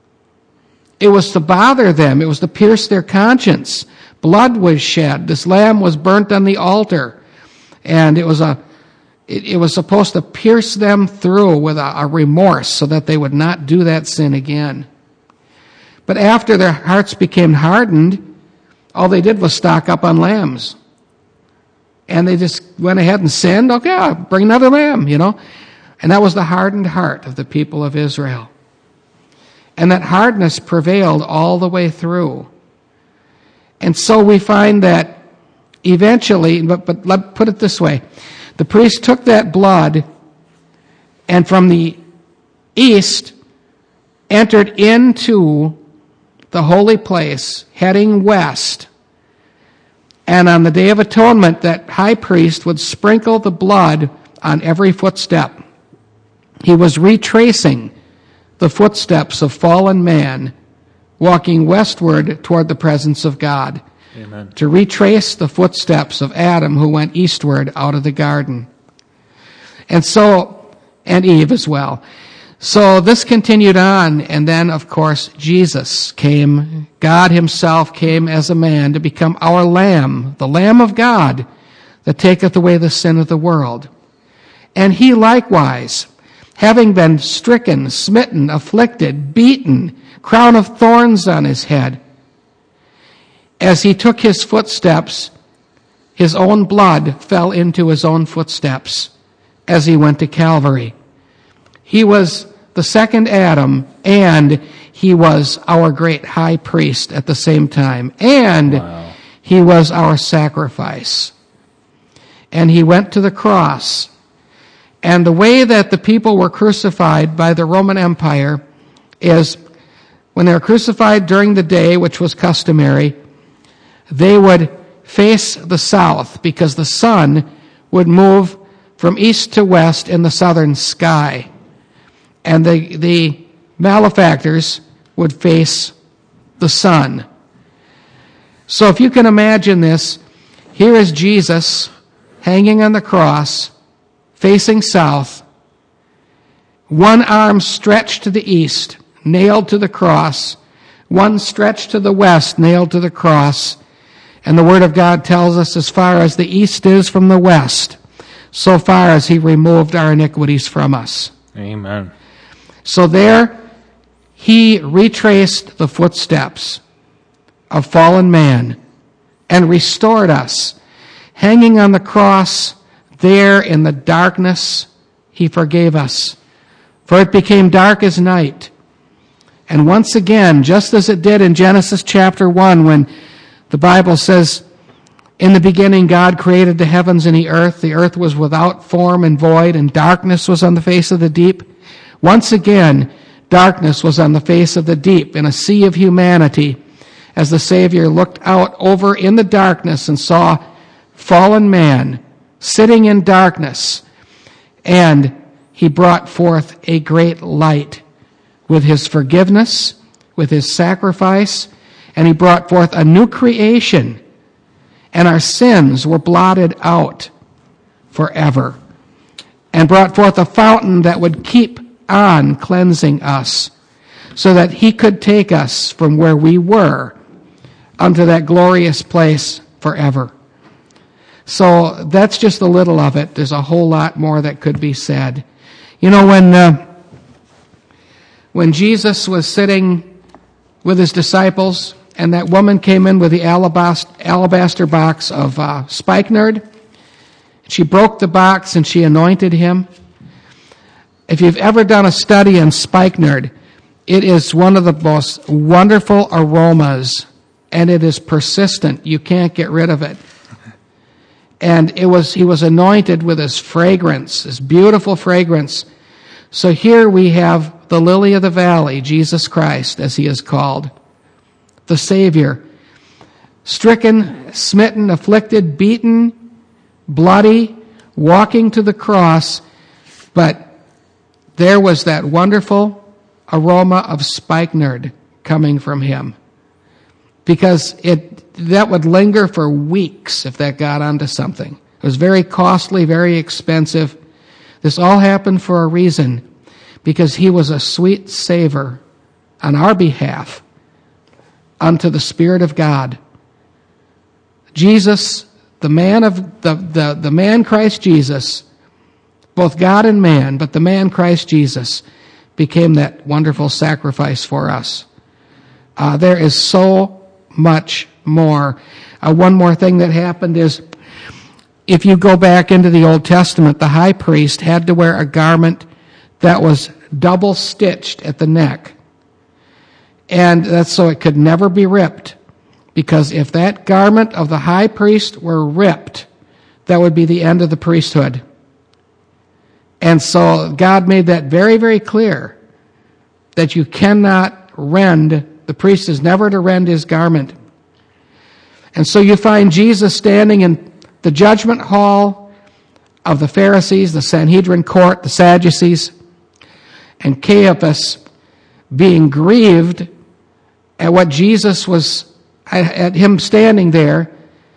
Speaker 2: It was to bother them. It was to pierce their conscience. Blood was shed. This lamb was burnt on the altar. And it was a, it, it was supposed to pierce them through with a, a remorse so that they would not do that sin again. But after their hearts became hardened, all they did was stock up on lambs. And they just went ahead and sinned. Okay, I'll bring another lamb, you know. And that was the hardened heart of the people of Israel. And that hardness prevailed all the way through. And so we find that eventually, but, but let put it this way, the priest took that blood and from the east entered into the holy place, heading west. And on the Day of Atonement, that high priest would sprinkle the blood on every footstep. He was retracing the footsteps of fallen man, walking westward toward the presence of God.
Speaker 1: Amen.
Speaker 2: To retrace the footsteps of Adam, who went eastward out of the garden. And so, and Eve as well. So this continued on, and then, of course, Jesus came, God himself came as a man to become our Lamb, the Lamb of God, that taketh away the sin of the world. And he likewise, having been stricken, smitten, afflicted, beaten, crown of thorns on his head, as he took his footsteps, his own blood fell into his own footsteps as he went to Calvary. He was the second Adam, and he was our great high priest at the same time. And wow. He was our sacrifice. And he went to the cross. And the way that the people were crucified by the Roman Empire is when they were crucified during the day, which was customary, they would face the south because the sun would move from east to west in the southern sky. And the, the malefactors would face the sun. So if you can imagine this, here is Jesus hanging on the cross, facing south, one arm stretched to the east, nailed to the cross, one stretched to the west, nailed to the cross. And the Word of God tells us as far as the east is from the west, so far as he removed our iniquities from us.
Speaker 1: Amen.
Speaker 2: So there, he retraced the footsteps of fallen man and restored us. Hanging on the cross, there in the darkness, he forgave us. For it became dark as night. And once again, just as it did in Genesis chapter one, when the Bible says, in the beginning God created the heavens and the earth. The earth was without form and void, and darkness was on the face of the deep. Once again, darkness was on the face of the deep in a sea of humanity as the Savior looked out over in the darkness and saw fallen man sitting in darkness. And he brought forth a great light with his forgiveness, with his sacrifice, and he brought forth a new creation. And our sins were blotted out forever. And brought forth a fountain that would keep on cleansing us, so that he could take us from where we were unto that glorious place forever. So that's just a little of it. There's a whole lot more that could be said. You know, when uh, when Jesus was sitting with his disciples, and that woman came in with the alabaster, alabaster box of uh, spikenard, she broke the box and she anointed him. If you've ever done a study on spikenard, it is one of the most wonderful aromas, and it is persistent. You can't get rid of it. And it was he was anointed with this fragrance, this beautiful fragrance. So here we have the lily of the valley, Jesus Christ, as he is called, the Savior, stricken, smitten, afflicted, beaten, bloody, walking to the cross, but there was that wonderful aroma of spikenard coming from him, because it that would linger for weeks if that got onto something. It was very costly, very expensive. This all happened for a reason, because he was a sweet savor on our behalf unto the Spirit of God. Jesus, the man of the, the, the man Christ Jesus, both God and man, but the man Christ Jesus became that wonderful sacrifice for us. Uh, there is so much more. Uh, one more thing that happened is, if you go back into the Old Testament, the high priest had to wear a garment that was double stitched at the neck. And that's so it could never be ripped. Because if that garment of the high priest were ripped, that would be the end of the priesthood. And so God made that very, very clear, that you cannot rend, the priest is never to rend his garment. And so you find Jesus standing in the judgment hall of the Pharisees, the Sanhedrin court, the Sadducees, and Caiaphas being grieved at what Jesus was, at him standing there,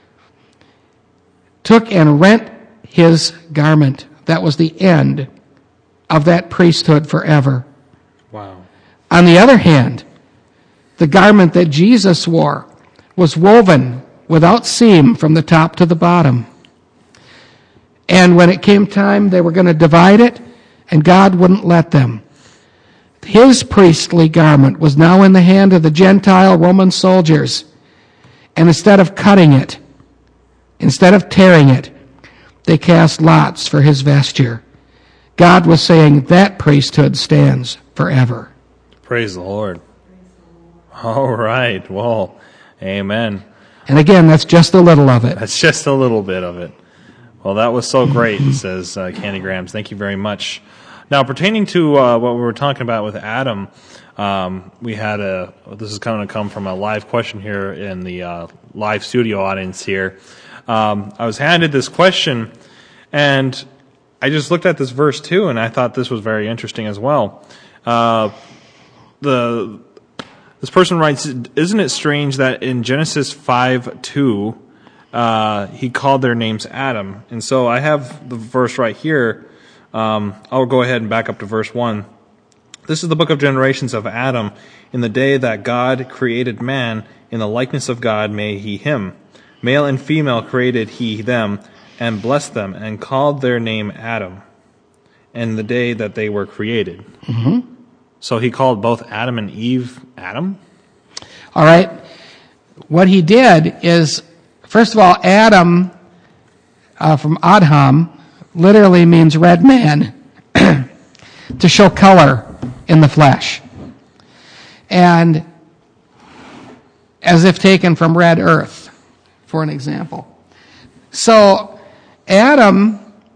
Speaker 2: took and rent his garment. That was the end of that priesthood forever.
Speaker 1: Wow.
Speaker 2: On the other hand, the garment that Jesus wore was woven without seam from the top to the bottom. And when it came time, they were going to divide it, and God wouldn't let them. His priestly garment was now in the hand of the Gentile Roman soldiers. And instead of cutting it, instead of tearing it, they cast lots for his vesture. God was saying that priesthood stands forever.
Speaker 1: Praise the Lord. All right. Well, amen.
Speaker 2: And again, that's just a little of it.
Speaker 1: That's just a little bit of it. Well, that was so great, says uh, Candy Grams. Thank you very much. Now, pertaining to uh, what we were talking about with Adam, um, we had a, this is going to come from a live question here in the uh, live studio audience here. Um, I was handed this question, and I just looked at this verse too, and I thought this was very interesting as well. Uh, the This person writes, isn't it strange that in Genesis five two, uh, he called their names Adam? And so I have the verse right here. Um, I'll go ahead and back up to verse one. This is the book of generations of Adam. In the day that God created man, in the likeness of God made he him. Male and female created he them, and blessed them, and called their name Adam. And the day that they were created.
Speaker 2: Mm-hmm.
Speaker 1: So he called both Adam and Eve Adam?
Speaker 2: All right. What he did is, first of all, Adam, uh, from Adham, literally means red man, to show color in the flesh. And as if taken from red earth, for an example. So Adam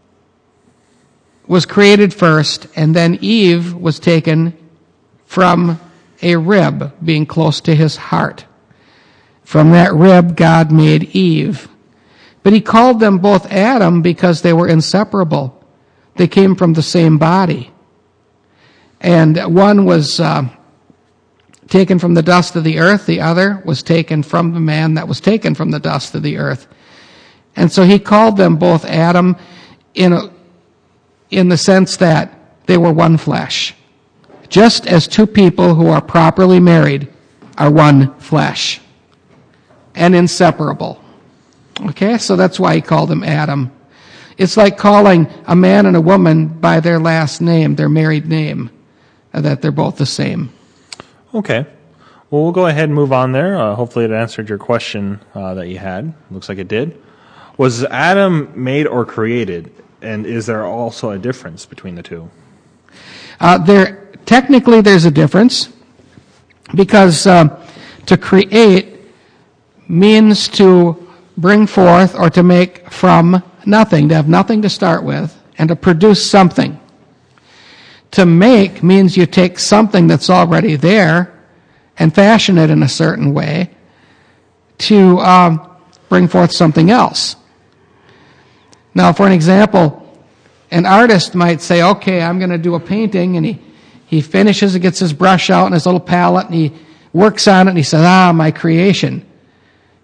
Speaker 2: was created first, and then Eve was taken from a rib being close to his heart. From that rib, God made Eve. But he called them both Adam because they were inseparable. They came from the same body. And one was uh, taken from the dust of the earth. The other was taken from the man that was taken from the dust of the earth. And so he called them both Adam in a, in the sense that they were one flesh. Just as two people who are properly married are one flesh and inseparable. Okay, so that's why he called them Adam. It's like calling a man and a woman by their last name, their married name, that they're both the same.
Speaker 1: Okay. Well, we'll go ahead and move on there. Uh, hopefully it answered your question uh, that you had. Looks like it did. Was Adam made or created? And is there also a difference between the two?
Speaker 2: Uh, there, technically, there's a difference because uh, to create means to bring forth or to make from nothing, to have nothing to start with, and to produce something. To make means you take something that's already there and fashion it in a certain way to um, bring forth something else. Now, for an example, an artist might say, okay, I'm going to do a painting, and he, he finishes, he gets his brush out and his little palette, and he works on it, and he says, ah, my creation.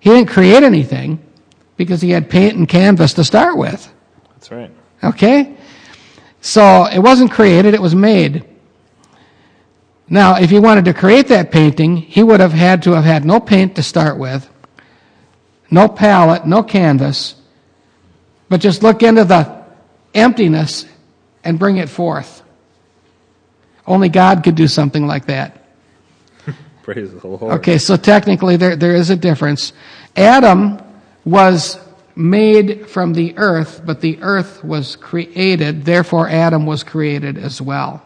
Speaker 2: He didn't create anything because he had paint and canvas to start with.
Speaker 1: That's right.
Speaker 2: Okay? So it wasn't created, it was made. Now, if he wanted to create that painting, he would have had to have had no paint to start with, no palette, no canvas, but just look into the emptiness and bring it forth. Only God could do something like that.
Speaker 1: Praise the Lord.
Speaker 2: Okay, so technically there, there is a difference. Adam was made from the earth, but the earth was created, therefore Adam was created as well.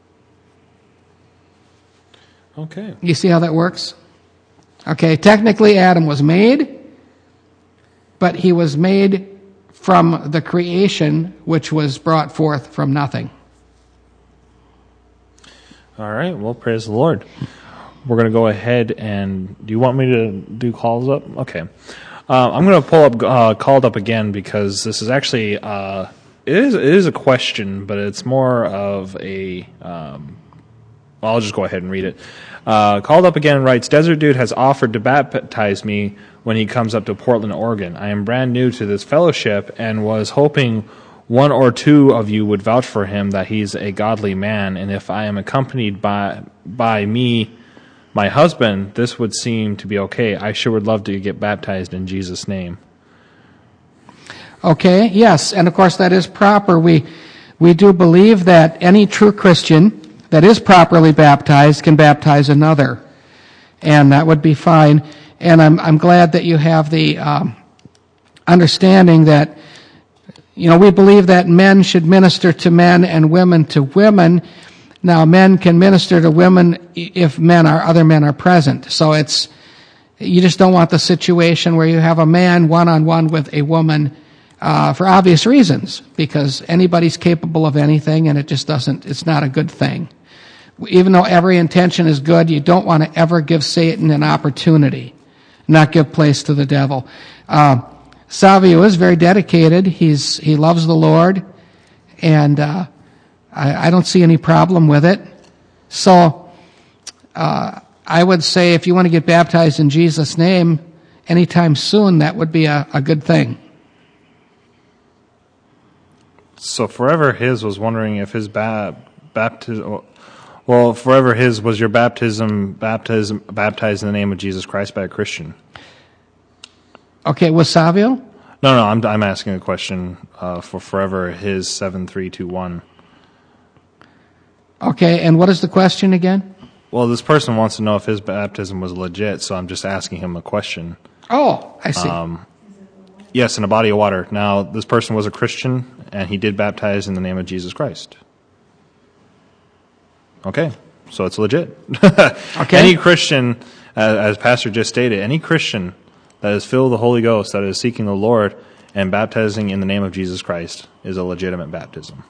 Speaker 1: Okay.
Speaker 2: You see how that works? Okay, technically Adam was made, but he was made from the creation which was brought forth from nothing.
Speaker 1: All right, well, praise the Lord. We're going to go ahead and, do you want me to do calls up? Okay. Uh, I'm going to pull up uh, called up again because this is actually, uh, it is it is a question, but it's more of a, um, well, I'll just go ahead and read it. Uh, called up again writes, Desert Dude has offered to baptize me when he comes up to Portland, Oregon. I am brand new to this fellowship and was hoping one or two of you would vouch for him that he's a godly man, and if I am accompanied by by me, my husband, this would seem to be okay. I sure would love to get baptized in Jesus' name.
Speaker 2: Okay, yes, and of course that is proper. We we do believe that any true Christian that is properly baptized can baptize another, and that would be fine. And I'm I'm glad that you have the um, understanding that, you know, we believe that men should minister to men and women to women. Now, men can minister to women if men are other men are present. So it's, you just don't want the situation where you have a man one-on-one with a woman uh, for obvious reasons, because anybody's capable of anything, and it just doesn't, it's not a good thing. Even though every intention is good, you don't want to ever give Satan an opportunity, not give place to the devil. Uh, Savio is very dedicated. He's he loves the Lord, and uh, I, I don't see any problem with it. So uh, I would say if you want to get baptized in Jesus' name anytime soon, that would be a, a good thing.
Speaker 1: So Forever His was wondering if his ba- baptism, well, Forever His, was your baptism, baptism baptized in the name of Jesus Christ by a Christian?
Speaker 2: Okay, was Savio?
Speaker 1: No, no, I'm I'm asking a question uh, for Forever His seven three two one.
Speaker 2: Okay, and what is the question again?
Speaker 1: Well, this person wants to know if his baptism was legit, so I'm just asking him a question.
Speaker 2: Oh, I see.
Speaker 1: Um, yes, in a body of water. Now, this person was a Christian, and he did baptize in the name of Jesus Christ. Okay, so it's legit.
Speaker 2: Okay.
Speaker 1: Any Christian, uh, as Pastor just stated, any Christian that is filled with the Holy Ghost, that is seeking the Lord and baptizing in the name of Jesus Christ, is a legitimate baptism.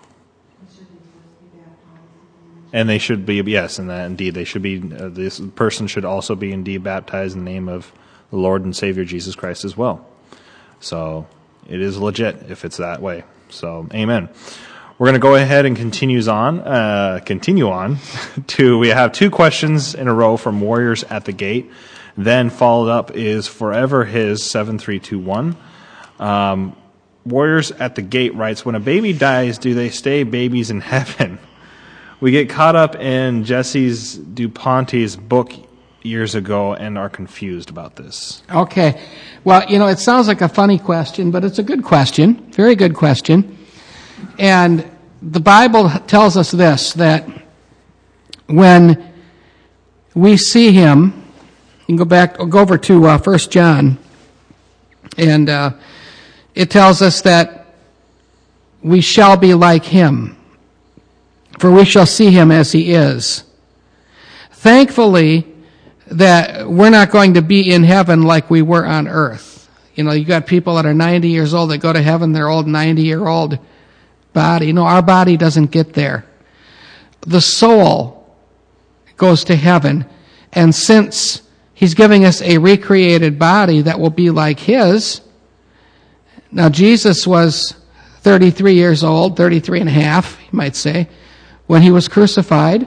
Speaker 1: And they should be, yes, and that indeed, they should be, uh, this person should also be indeed baptized in the name of the Lord and Savior Jesus Christ as well. So it is legit if it's that way. So, amen. We're going to go ahead and continues on, uh, continue on to, we have two questions in a row from Warriors at the Gate. Then followed up is Forever His seven three two one. Um, Warriors at the Gate writes, when a baby dies, do they stay babies in heaven? We get caught up in Jesse's DuPonte's book years ago and are confused about this.
Speaker 2: Okay. Well, you know, it sounds like a funny question, but it's a good question. Very good question. And the Bible tells us this, that when we see him, you can go back, go over to uh, First John, and uh, it tells us that we shall be like him, for we shall see him as he is. Thankfully, that we're not going to be in heaven like we were on earth. You know, you got people that are ninety years old that go to heaven, their old ninety-year-old body. No, our body doesn't get there. The soul goes to heaven, and since he's giving us a recreated body that will be like his. Now, Jesus was thirty-three years old, thirty-three and a half, you might say, when he was crucified.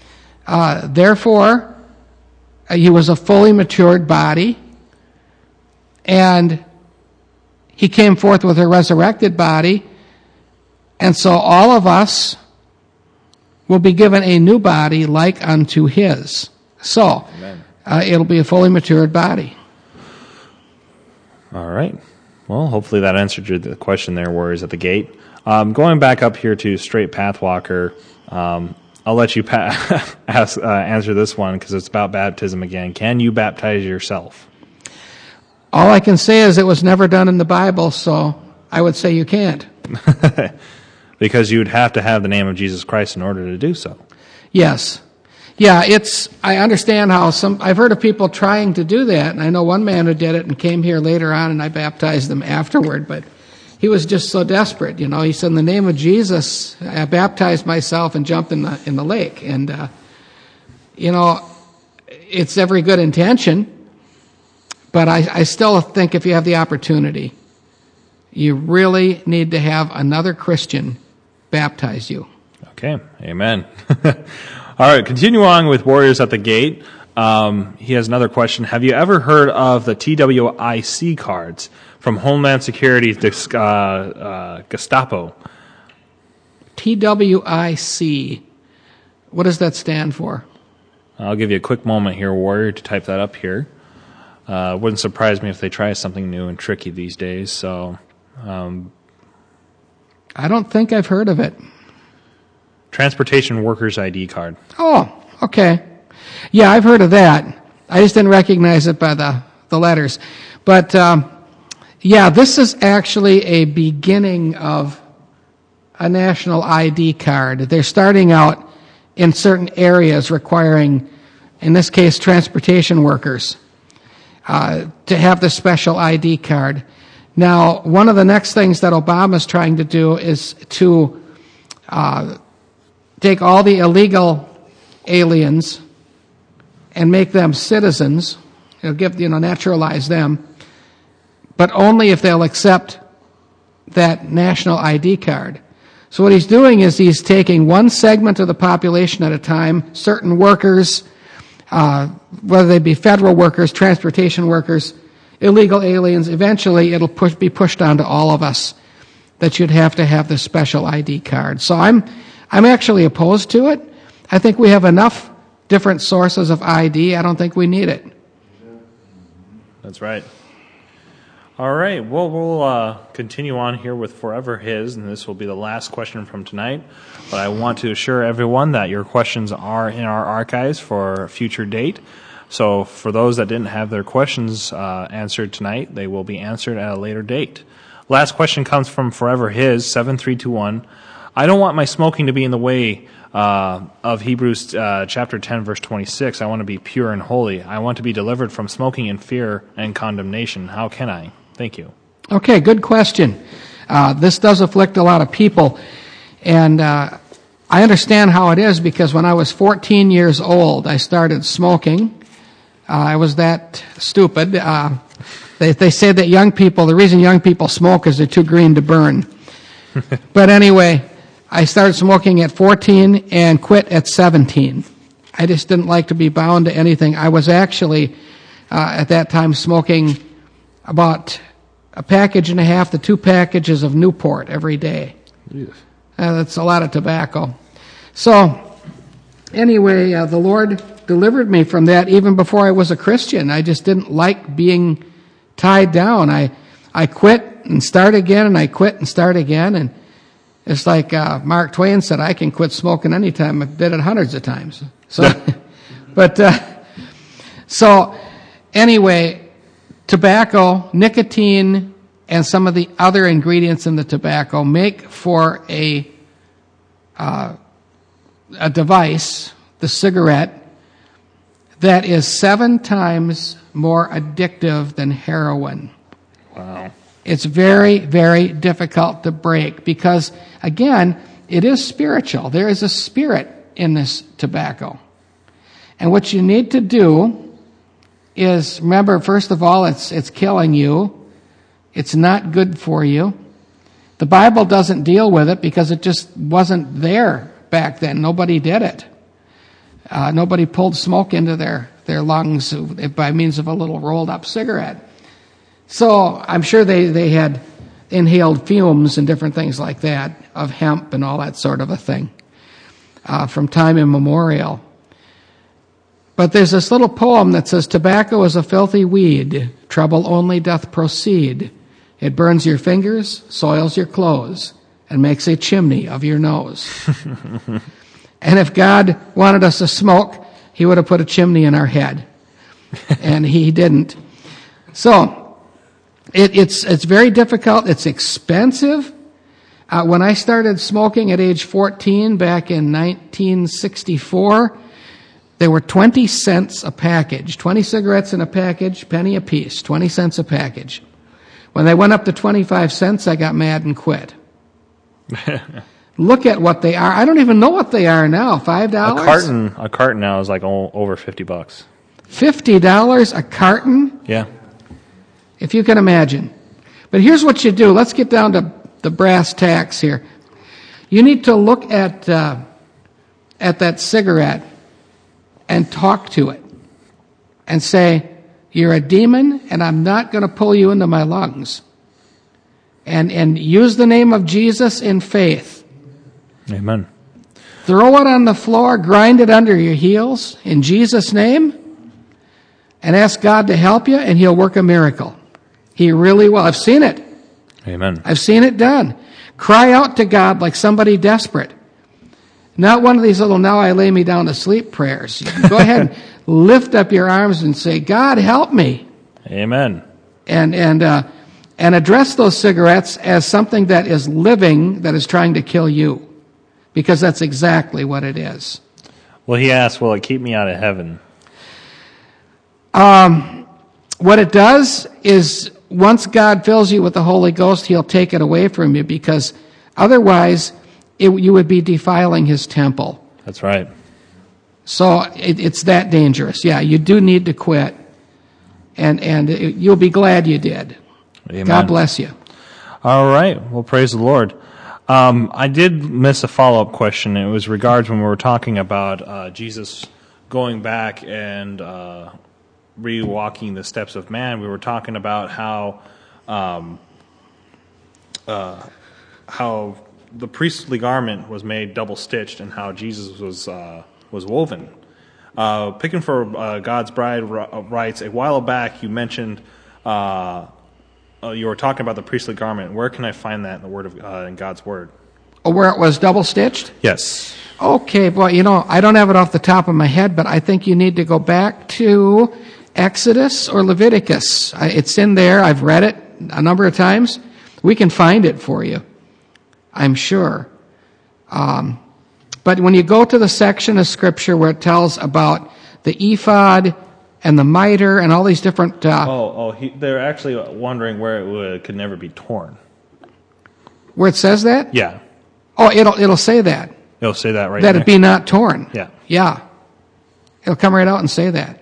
Speaker 2: Uh, therefore, he was a fully matured body. and he came forth with a resurrected body, and so all of us will be given a new body like unto his. So, uh, it'll be a fully matured body.
Speaker 1: All right. Well, hopefully that answered your, the question there, Warriors at the Gate. Um, going back up here to Straight Path Walker, um, I'll let you pa- ask, uh, answer this one because it's about baptism again. Can you baptize yourself?
Speaker 2: All I can say is it was never done in the Bible, so I would say you can't.
Speaker 1: Because you would have to have the name of Jesus Christ in order to do so.
Speaker 2: Yes. Yeah, it's, I understand how some, I've heard of people trying to do that, and I know one man who did it and came here later on, and I baptized them afterward, but he was just so desperate, you know. He said, in the name of Jesus, I baptized myself and jumped in the, in the lake. And, uh, you know, it's every good intention, but I, I still think if you have the opportunity, you really need to have another Christian baptize you.
Speaker 1: Okay, amen. All right, continue on with Warriors at the Gate. Um, he has another question. Have you ever heard of the T W I C cards from Homeland Security uh, uh, Gestapo?
Speaker 2: T W I C. What does that stand for?
Speaker 1: I'll give you a quick moment here, Warrior, to type that up here. Uh, wouldn't surprise me if they try something new and tricky these days. So, um,
Speaker 2: I don't think I've heard of it.
Speaker 1: Transportation Workers I D card.
Speaker 2: Oh, okay. Yeah, I've heard of that. I just didn't recognize it by the, the letters. But, um, yeah, this is actually a beginning of a national I D card. They're starting out in certain areas requiring, in this case, transportation workers uh, to have the special I D card. Now, one of the next things that Obama's trying to do is to uh, take all the illegal aliens and make them citizens. He'll give, you know, naturalize them, but only if they'll accept that national I D card. So what he's doing is he's taking one segment of the population at a time, certain workers, uh, whether they be federal workers, transportation workers, illegal aliens. Eventually it'll push, be pushed onto all of us that you'd have to have this special I D card. So I'm, I'm actually opposed to it. I think we have enough different sources of I D. I don't think we need it.
Speaker 1: That's right. All right. Well, we'll uh, continue on here with Forever His, and this will be the last question from tonight. But I want to assure everyone that your questions are in our archives for a future date. So for those that didn't have their questions uh, answered tonight, they will be answered at a later date. Last question comes from Forever His, seven three two one. I don't want my smoking to be in the way uh, of Hebrews uh, chapter ten, verse twenty-six. I want to be pure and holy. I want to be delivered from smoking in fear and condemnation. How can I? Thank you.
Speaker 2: Okay, good question. Uh, this does afflict a lot of people. And uh, I understand how it is because when I was fourteen years old, I started smoking. Uh, I was that stupid. Uh, they, they say that young people, the reason young people smoke is they're too green to burn. But anyway, I started smoking at fourteen and quit at seventeen. I just didn't like to be bound to anything. I was actually, uh, at that time, smoking about a package and a half to two packages of Newport every day. Uh, that's a lot of tobacco. So, anyway, uh, the Lord delivered me from that even before I was a Christian. I just didn't like being tied down. I, I quit and start again, and I quit and start again, and it's like uh, Mark Twain said, I can quit smoking anytime. I did it hundreds of times. So, but, uh, so, anyway, tobacco, nicotine, and some of the other ingredients in the tobacco make for a uh, a device, the cigarette, that is seven times more addictive than heroin.
Speaker 1: Wow.
Speaker 2: It's very, very difficult to break because, again, it is spiritual. There is a spirit in this tobacco. And what you need to do is, remember, first of all, it's it's killing you. It's not good for you. The Bible doesn't deal with it because it just wasn't there back then. Nobody did it. Uh, nobody pulled smoke into their, their lungs by means of a little rolled up cigarette. So I'm sure they, they had inhaled fumes and different things like that of hemp and all that sort of a thing uh, from time immemorial. But there's this little poem that says, tobacco is a filthy weed, trouble only doth proceed. It burns your fingers, soils your clothes, and makes a chimney of your nose. And if God wanted us to smoke, he would have put a chimney in our head. And he didn't. So, it, it's it's very difficult. It's expensive. Uh, when I started smoking at age fourteen back in nineteen sixty-four, there were twenty cents a package. twenty cigarettes in a package, penny a piece, twenty cents a package. When they went up to twenty-five cents, I got mad and quit. Look at what they are. I don't even know what they are now. Five dollars?
Speaker 1: A carton, a carton now is like o- over fifty bucks.
Speaker 2: Fifty dollars a carton?
Speaker 1: Yeah.
Speaker 2: If you can imagine. But here's what you do. Let's get down to the brass tacks here. You need to look at uh, at that cigarette and talk to it and say, you're a demon, and I'm not going to pull you into my lungs. And and use the name of Jesus in faith.
Speaker 1: Amen.
Speaker 2: Throw it on the floor, grind it under your heels in Jesus' name, and ask God to help you, and he'll work a miracle. He really will. I've seen it.
Speaker 1: Amen.
Speaker 2: I've seen it done. Cry out to God like somebody desperate. Not one of these little now I lay me down to sleep prayers. Go ahead and lift up your arms and say, God, help me.
Speaker 1: Amen.
Speaker 2: And and uh, and address those cigarettes as something that is living, that is trying to kill you. Because that's exactly what it is.
Speaker 1: Well, he asked, will it keep me out of heaven?
Speaker 2: Um, what it does is, once God fills you with the Holy Ghost, he'll take it away from you, because otherwise it, you would be defiling his temple.
Speaker 1: That's right.
Speaker 2: So it, it's that dangerous. Yeah, you do need to quit. And, and it, you'll be glad you did.
Speaker 1: Amen.
Speaker 2: God bless you.
Speaker 1: All right. Well, praise the Lord. Um, I did miss a follow-up question. It was regards when we were talking about uh, Jesus going back and uh, re-walking the steps of man. We were talking about how um, uh, how the priestly garment was made double-stitched and how Jesus was uh, was woven. Uh, picking for uh, God's Bride writes, a while back you mentioned uh, uh, you were talking about the priestly garment. Where can I find that in the Word of uh, in God's Word?
Speaker 2: Oh, where it was double-stitched?
Speaker 1: Yes.
Speaker 2: Okay, boy, you know, I don't have it off the top of my head, but I think you need to go back to Exodus or Leviticus. I, it's in there. I've read it a number of times. We can find it for you, I'm sure. Um, but when you go to the section of Scripture where it tells about the ephod and the mitre and all these different... Uh,
Speaker 1: oh, oh, he, they're actually wondering where it would, could never be torn.
Speaker 2: Where it says that?
Speaker 1: Yeah.
Speaker 2: Oh, it'll it'll say that.
Speaker 1: It'll say that right
Speaker 2: That it
Speaker 1: next.
Speaker 2: be not torn.
Speaker 1: Yeah.
Speaker 2: Yeah. It'll come right out and say that.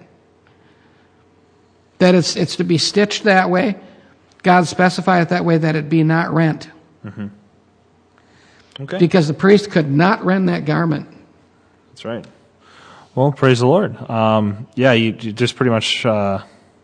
Speaker 2: That it's it's to be stitched that way. God specified it that way, that it be not rent.
Speaker 1: Mm-hmm. Okay.
Speaker 2: Because the priest could not rend that garment.
Speaker 1: That's right. Well, praise the Lord. Um, yeah, you, you just pretty much, uh,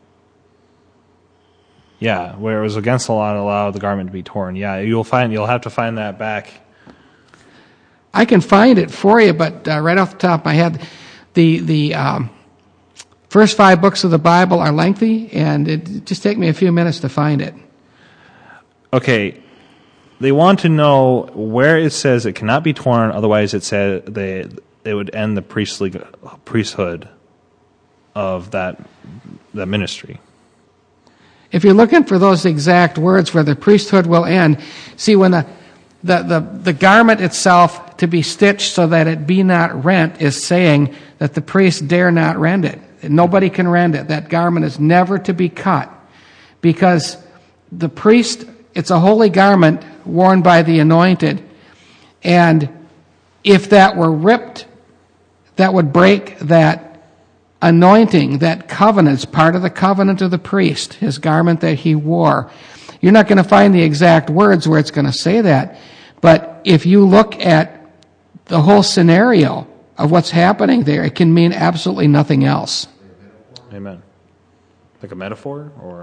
Speaker 1: yeah, where it was against the law to allow the garment to be torn. Yeah, you'll find you'll have to find that back.
Speaker 2: I can find it for you, but uh, right off the top of my head, the the um, first five books of the Bible are lengthy, and it just take me a few minutes to find it.
Speaker 1: Okay, they want to know where it says it cannot be torn, otherwise it said they it would end the priestly priesthood of that that ministry.
Speaker 2: If you're looking for those exact words where the priesthood will end, see when the the the, the garment itself to be stitched so that it be not rent is saying that the priest dare not rend it. Nobody can rend it. That garment is never to be cut, because the priest, it's a holy garment worn by the anointed, and if that were ripped, that would break that anointing, that covenant. It's part of the covenant of the priest, his garment that he wore. You're not going to find the exact words where it's going to say that, but if you look at the whole scenario of what's happening there, it can mean absolutely nothing else.
Speaker 1: Amen. Like a metaphor, or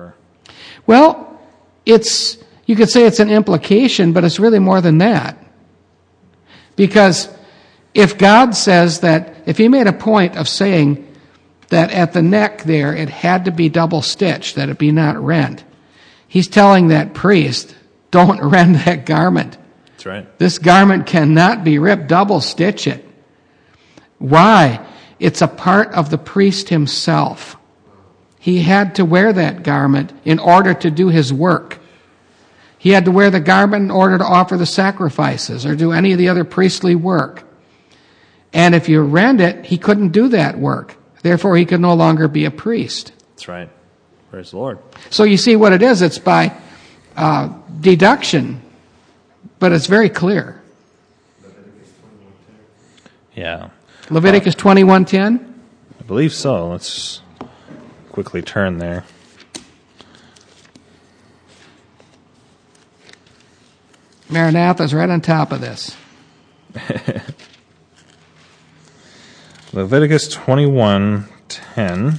Speaker 2: Well, it's, you could say it's an implication, but it's really more than that. Because if God says that, if he made a point of saying that at the neck there it had to be double stitched, that it be not rent, he's telling that priest, don't rend that garment.
Speaker 1: That's right.
Speaker 2: This garment cannot be ripped, double stitch it. Why? It's a part of the priest himself. He had to wear that garment in order to do his work. He had to wear the garment in order to offer the sacrifices or do any of the other priestly work. And if you rend it, he couldn't do that work. Therefore, he could no longer be a priest.
Speaker 1: That's right. Praise the Lord.
Speaker 2: So you see what it is. It's by uh, deduction, but it's very clear.
Speaker 1: Yeah.
Speaker 2: Leviticus twenty-one ten?
Speaker 1: I believe so. Let's quickly turn there.
Speaker 2: Maranatha's right on top of this.
Speaker 1: Leviticus twenty-one ten.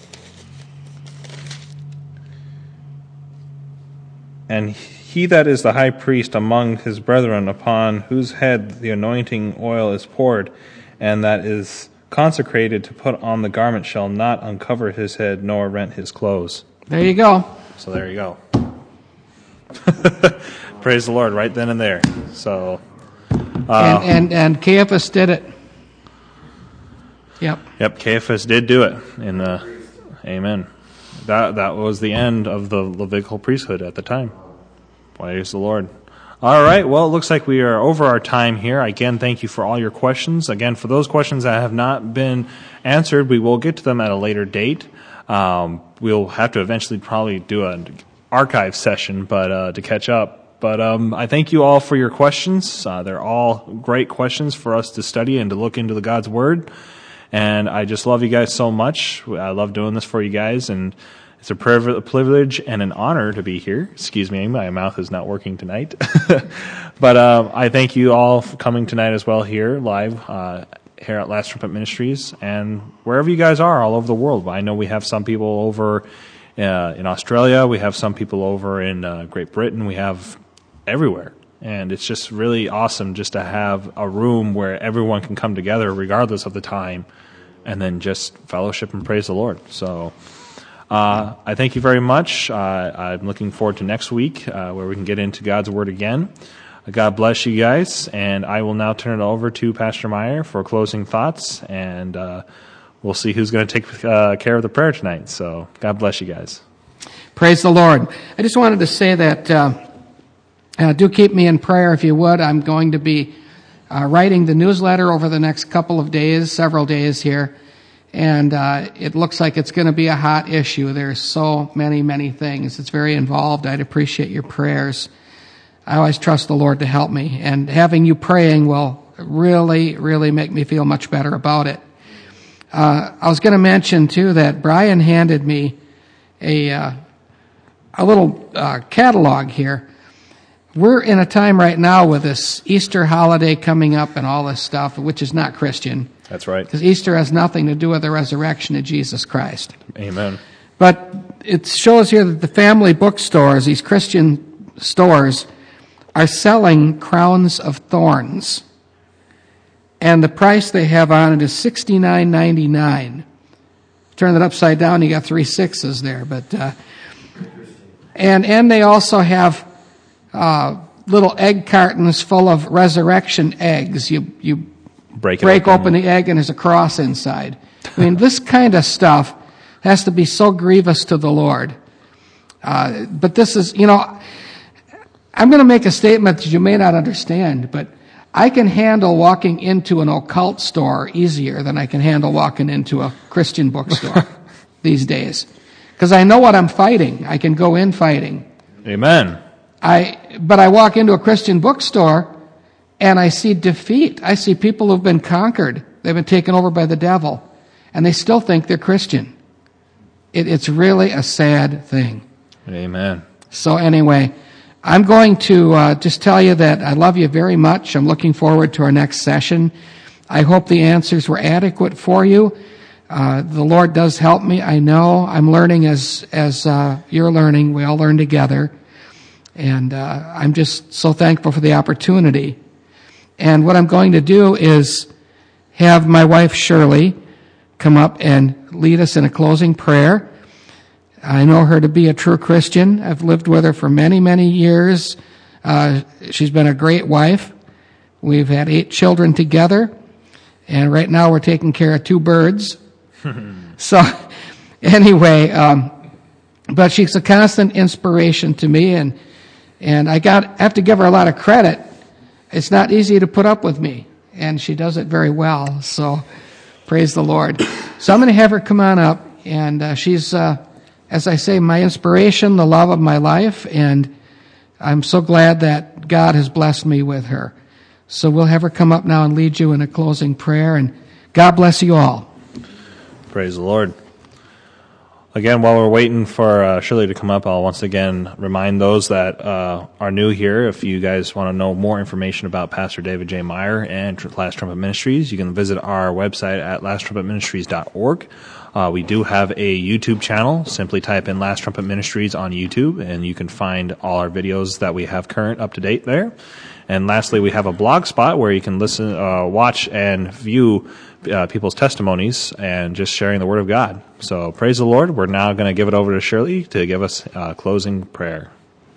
Speaker 1: And he that is the high priest among his brethren, upon whose head the anointing oil is poured, and that is consecrated to put on the garment, shall not uncover his head nor rent his clothes.
Speaker 2: There you go.
Speaker 1: So there you go. Praise the Lord, right then and there. So, uh,
Speaker 2: and, and and Caiaphas did it. Yep.
Speaker 1: Yep, Caiaphas did do it. In the, amen. That that was the end of the Levitical priesthood at the time. Praise the Lord. All right, well, it looks like we are over our time here. Again, thank you for all your questions. Again, for those questions that have not been answered, we will get to them at a later date. Um, we'll have to eventually probably do an archive session, but uh, to catch up. But um, I thank you all for your questions. Uh, they're all great questions for us to study and to look into the God's Word. And I just love you guys so much. I love doing this for you guys, and it's a privilege and an honor to be here. Excuse me, my mouth is not working tonight. But um, I thank you all for coming tonight as well here live uh, here at Last Trumpet Ministries, and wherever you guys are all over the world. I know we have some people over uh, in Australia. We have some people over in uh, Great Britain. We have everywhere. And it's just really awesome just to have a room where everyone can come together regardless of the time and then just fellowship and praise the Lord. So uh, I thank you very much. Uh, I'm looking forward to next week uh, where we can get into God's Word again. God bless you guys. And I will now turn it over to Pastor Meyer for closing thoughts. And uh, we'll see who's going to take uh, care of the prayer tonight. So God bless you guys.
Speaker 2: Praise the Lord. I just wanted to say that... Uh, Uh, do keep me in prayer if you would. I'm going to be uh, writing the newsletter over the next couple of days, several days here. And uh, it looks like it's going to be a hot issue. There's so many, many things. It's very involved. I'd appreciate your prayers. I always trust the Lord to help me. And having you praying will really, really make me feel much better about it. Uh, I was going to mention, too, that Brian handed me a, uh, a little uh, catalog here. We're in a time right now with this Easter holiday coming up and all this stuff, which is not Christian.
Speaker 1: That's right.
Speaker 2: Because Easter has nothing to do with the resurrection of Jesus Christ.
Speaker 1: Amen.
Speaker 2: But it shows here that the family bookstores, these Christian stores, are selling crowns of thorns. And the price they have on it is sixty-nine ninety-nine. Turn it upside down, you got three sixes there. But uh, and and they also have Uh, little egg cartons full of resurrection eggs. You you
Speaker 1: break,
Speaker 2: break
Speaker 1: open.
Speaker 2: open the egg and there's a cross inside. I mean, this kind of stuff has to be so grievous to the Lord. Uh, but this is, you know, I'm going to make a statement that you may not understand, but I can handle walking into an occult store easier than I can handle walking into a Christian bookstore these days. Because I know what I'm fighting. I can go in fighting.
Speaker 1: Amen.
Speaker 2: I, but I walk into a Christian bookstore and I see defeat. I see people who've been conquered. They've been taken over by the devil. And they still think they're Christian. It, it's really a sad thing.
Speaker 1: Amen.
Speaker 2: So anyway, I'm going to uh, just tell you that I love you very much. I'm looking forward to our next session. I hope the answers were adequate for you. Uh, the Lord does help me. I know I'm learning as as uh, you're learning. We all learn together, and uh, I'm just so thankful for the opportunity. And what I'm going to do is have my wife Shirley come up and lead us in a closing prayer. I know her to be a true Christian. I've lived with her for many, many years. Uh, she's been a great wife. We've had eight children together, and right now we're taking care of two birds. So, anyway, um, but she's a constant inspiration to me, and and I got I have to give her a lot of credit. It's not easy to put up with me, and she does it very well. So, praise the Lord. So I'm going to have her come on up, and uh, she's, uh, as I say, my inspiration, the love of my life, and I'm so glad that God has blessed me with her. So we'll have her come up now and lead you in a closing prayer, and God bless you all.
Speaker 1: Praise the Lord. Again, while we're waiting for uh, Shirley to come up, I'll once again remind those that uh, are new here, if you guys want to know more information about Pastor David J. Meyer and Last Trumpet Ministries, you can visit our website at last trumpet ministries dot org. Uh, we do have a YouTube channel. Simply type in Last Trumpet Ministries on YouTube, and you can find all our videos that we have current up to date there. And lastly, we have a blog spot where you can listen, uh, watch, and view uh, people's testimonies and just sharing the Word of God. So praise the Lord. We're now going to give it over to Shirley to give us a closing prayer.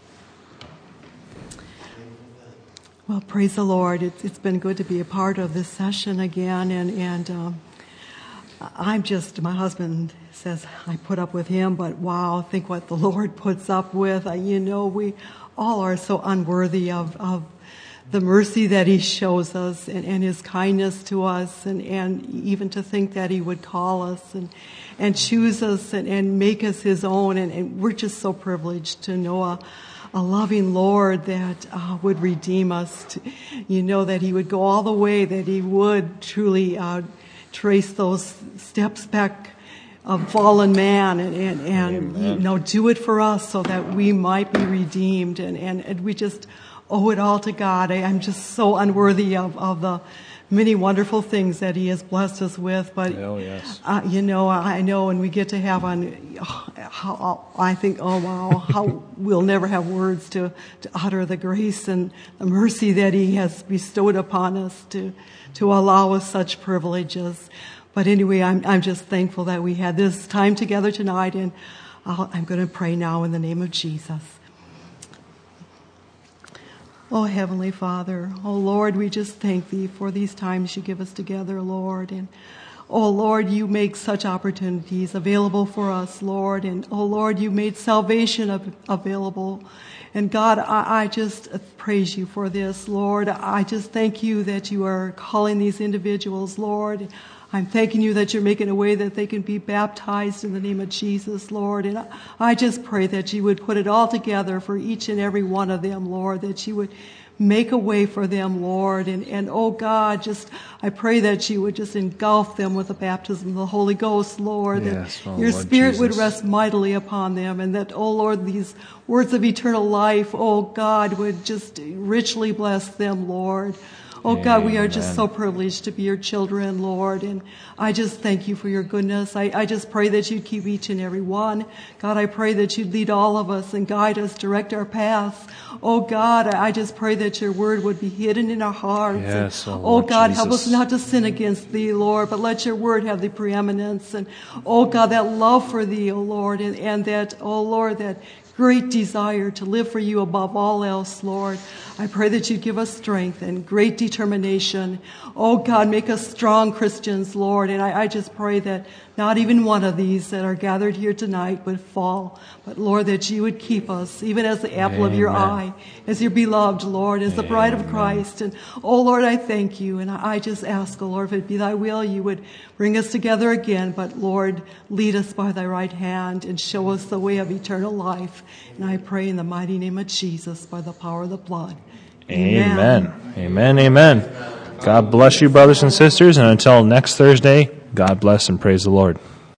Speaker 3: Well, praise the Lord. It's, it's been good to be a part of this session again. And, and um, I'm just, my husband says I put up with him, but wow, think what the Lord puts up with. Uh, you know, we all are so unworthy of, of the mercy that he shows us and, and his kindness to us, and, and even to think that he would call us and, and choose us and, and make us his own. And, and we're just so privileged to know a, a loving Lord that uh, would redeem us. To, you know, that he would go all the way, that he would truly uh, trace those steps back of fallen man and, and, and you know, do it for us so that we might be redeemed. And, and, and we just owe it all to God. I, I'm just so unworthy of, of the many wonderful things that he has blessed us with. But,
Speaker 1: oh, yes.
Speaker 3: uh, you know, I know when we get to heaven, oh, how, I think, oh, wow, how we'll never have words to, to utter the grace and the mercy that he has bestowed upon us to, to allow us such privileges. But anyway, I'm, I'm just thankful that we had this time together tonight, and I'll, I'm going to pray now in the name of Jesus. Oh, Heavenly Father, oh, Lord, we just thank Thee for these times You give us together, Lord. And, oh, Lord, You make such opportunities available for us, Lord. And, oh, Lord, You made salvation av- available. And, God, I, I just praise You for this, Lord. I just thank You that You are calling these individuals, Lord. I'm thanking You that You're making a way that they can be baptized in the name of Jesus, Lord. And I just pray that You would put it all together for each and every one of them, Lord, that You would make a way for them, Lord. And, and oh God, just, I pray that You would just engulf them with the baptism of the Holy Ghost, Lord.
Speaker 1: Yes,
Speaker 3: that
Speaker 1: oh,
Speaker 3: Your
Speaker 1: Lord
Speaker 3: Spirit
Speaker 1: Jesus.
Speaker 3: would rest mightily upon them, and that, oh Lord, these words of eternal life, oh God, would just richly bless them, Lord. Oh, God, we are just so privileged to be Your children, Lord, and I just thank You for Your goodness. I, I just pray that You'd keep each and every one. God, I pray that You'd lead all of us and guide us, direct our paths. Oh, God, I, I just pray that Your word would be hidden in our hearts.
Speaker 1: Yes,
Speaker 3: and,
Speaker 1: oh,
Speaker 3: oh
Speaker 1: Lord
Speaker 3: God,
Speaker 1: Jesus.
Speaker 3: help us not to sin against Thee, Lord, but let Your word have the preeminence. And, oh, God, that love for Thee, oh, Lord, and, and that, oh, Lord, that great desire to live for You above all else, Lord. I pray that You'd give us strength and great determination. Oh, God, make us strong Christians, Lord. And I, I just pray that not even one of these that are gathered here tonight would fall. But, Lord, that You would keep us, even as the apple
Speaker 1: Amen.
Speaker 3: of Your eye, as Your beloved, Lord, as the bride of
Speaker 1: Amen.
Speaker 3: Christ. And, oh, Lord, I thank You. And I, I just ask, oh, Lord, if it be Thy will, You would bring us together again. But, Lord, lead us by Thy right hand and show us the way of eternal life. And I pray in the mighty name of Jesus, by the power of the blood.
Speaker 1: Amen. Amen. Amen. God bless you, brothers and sisters. And until next Thursday, God bless and praise the Lord.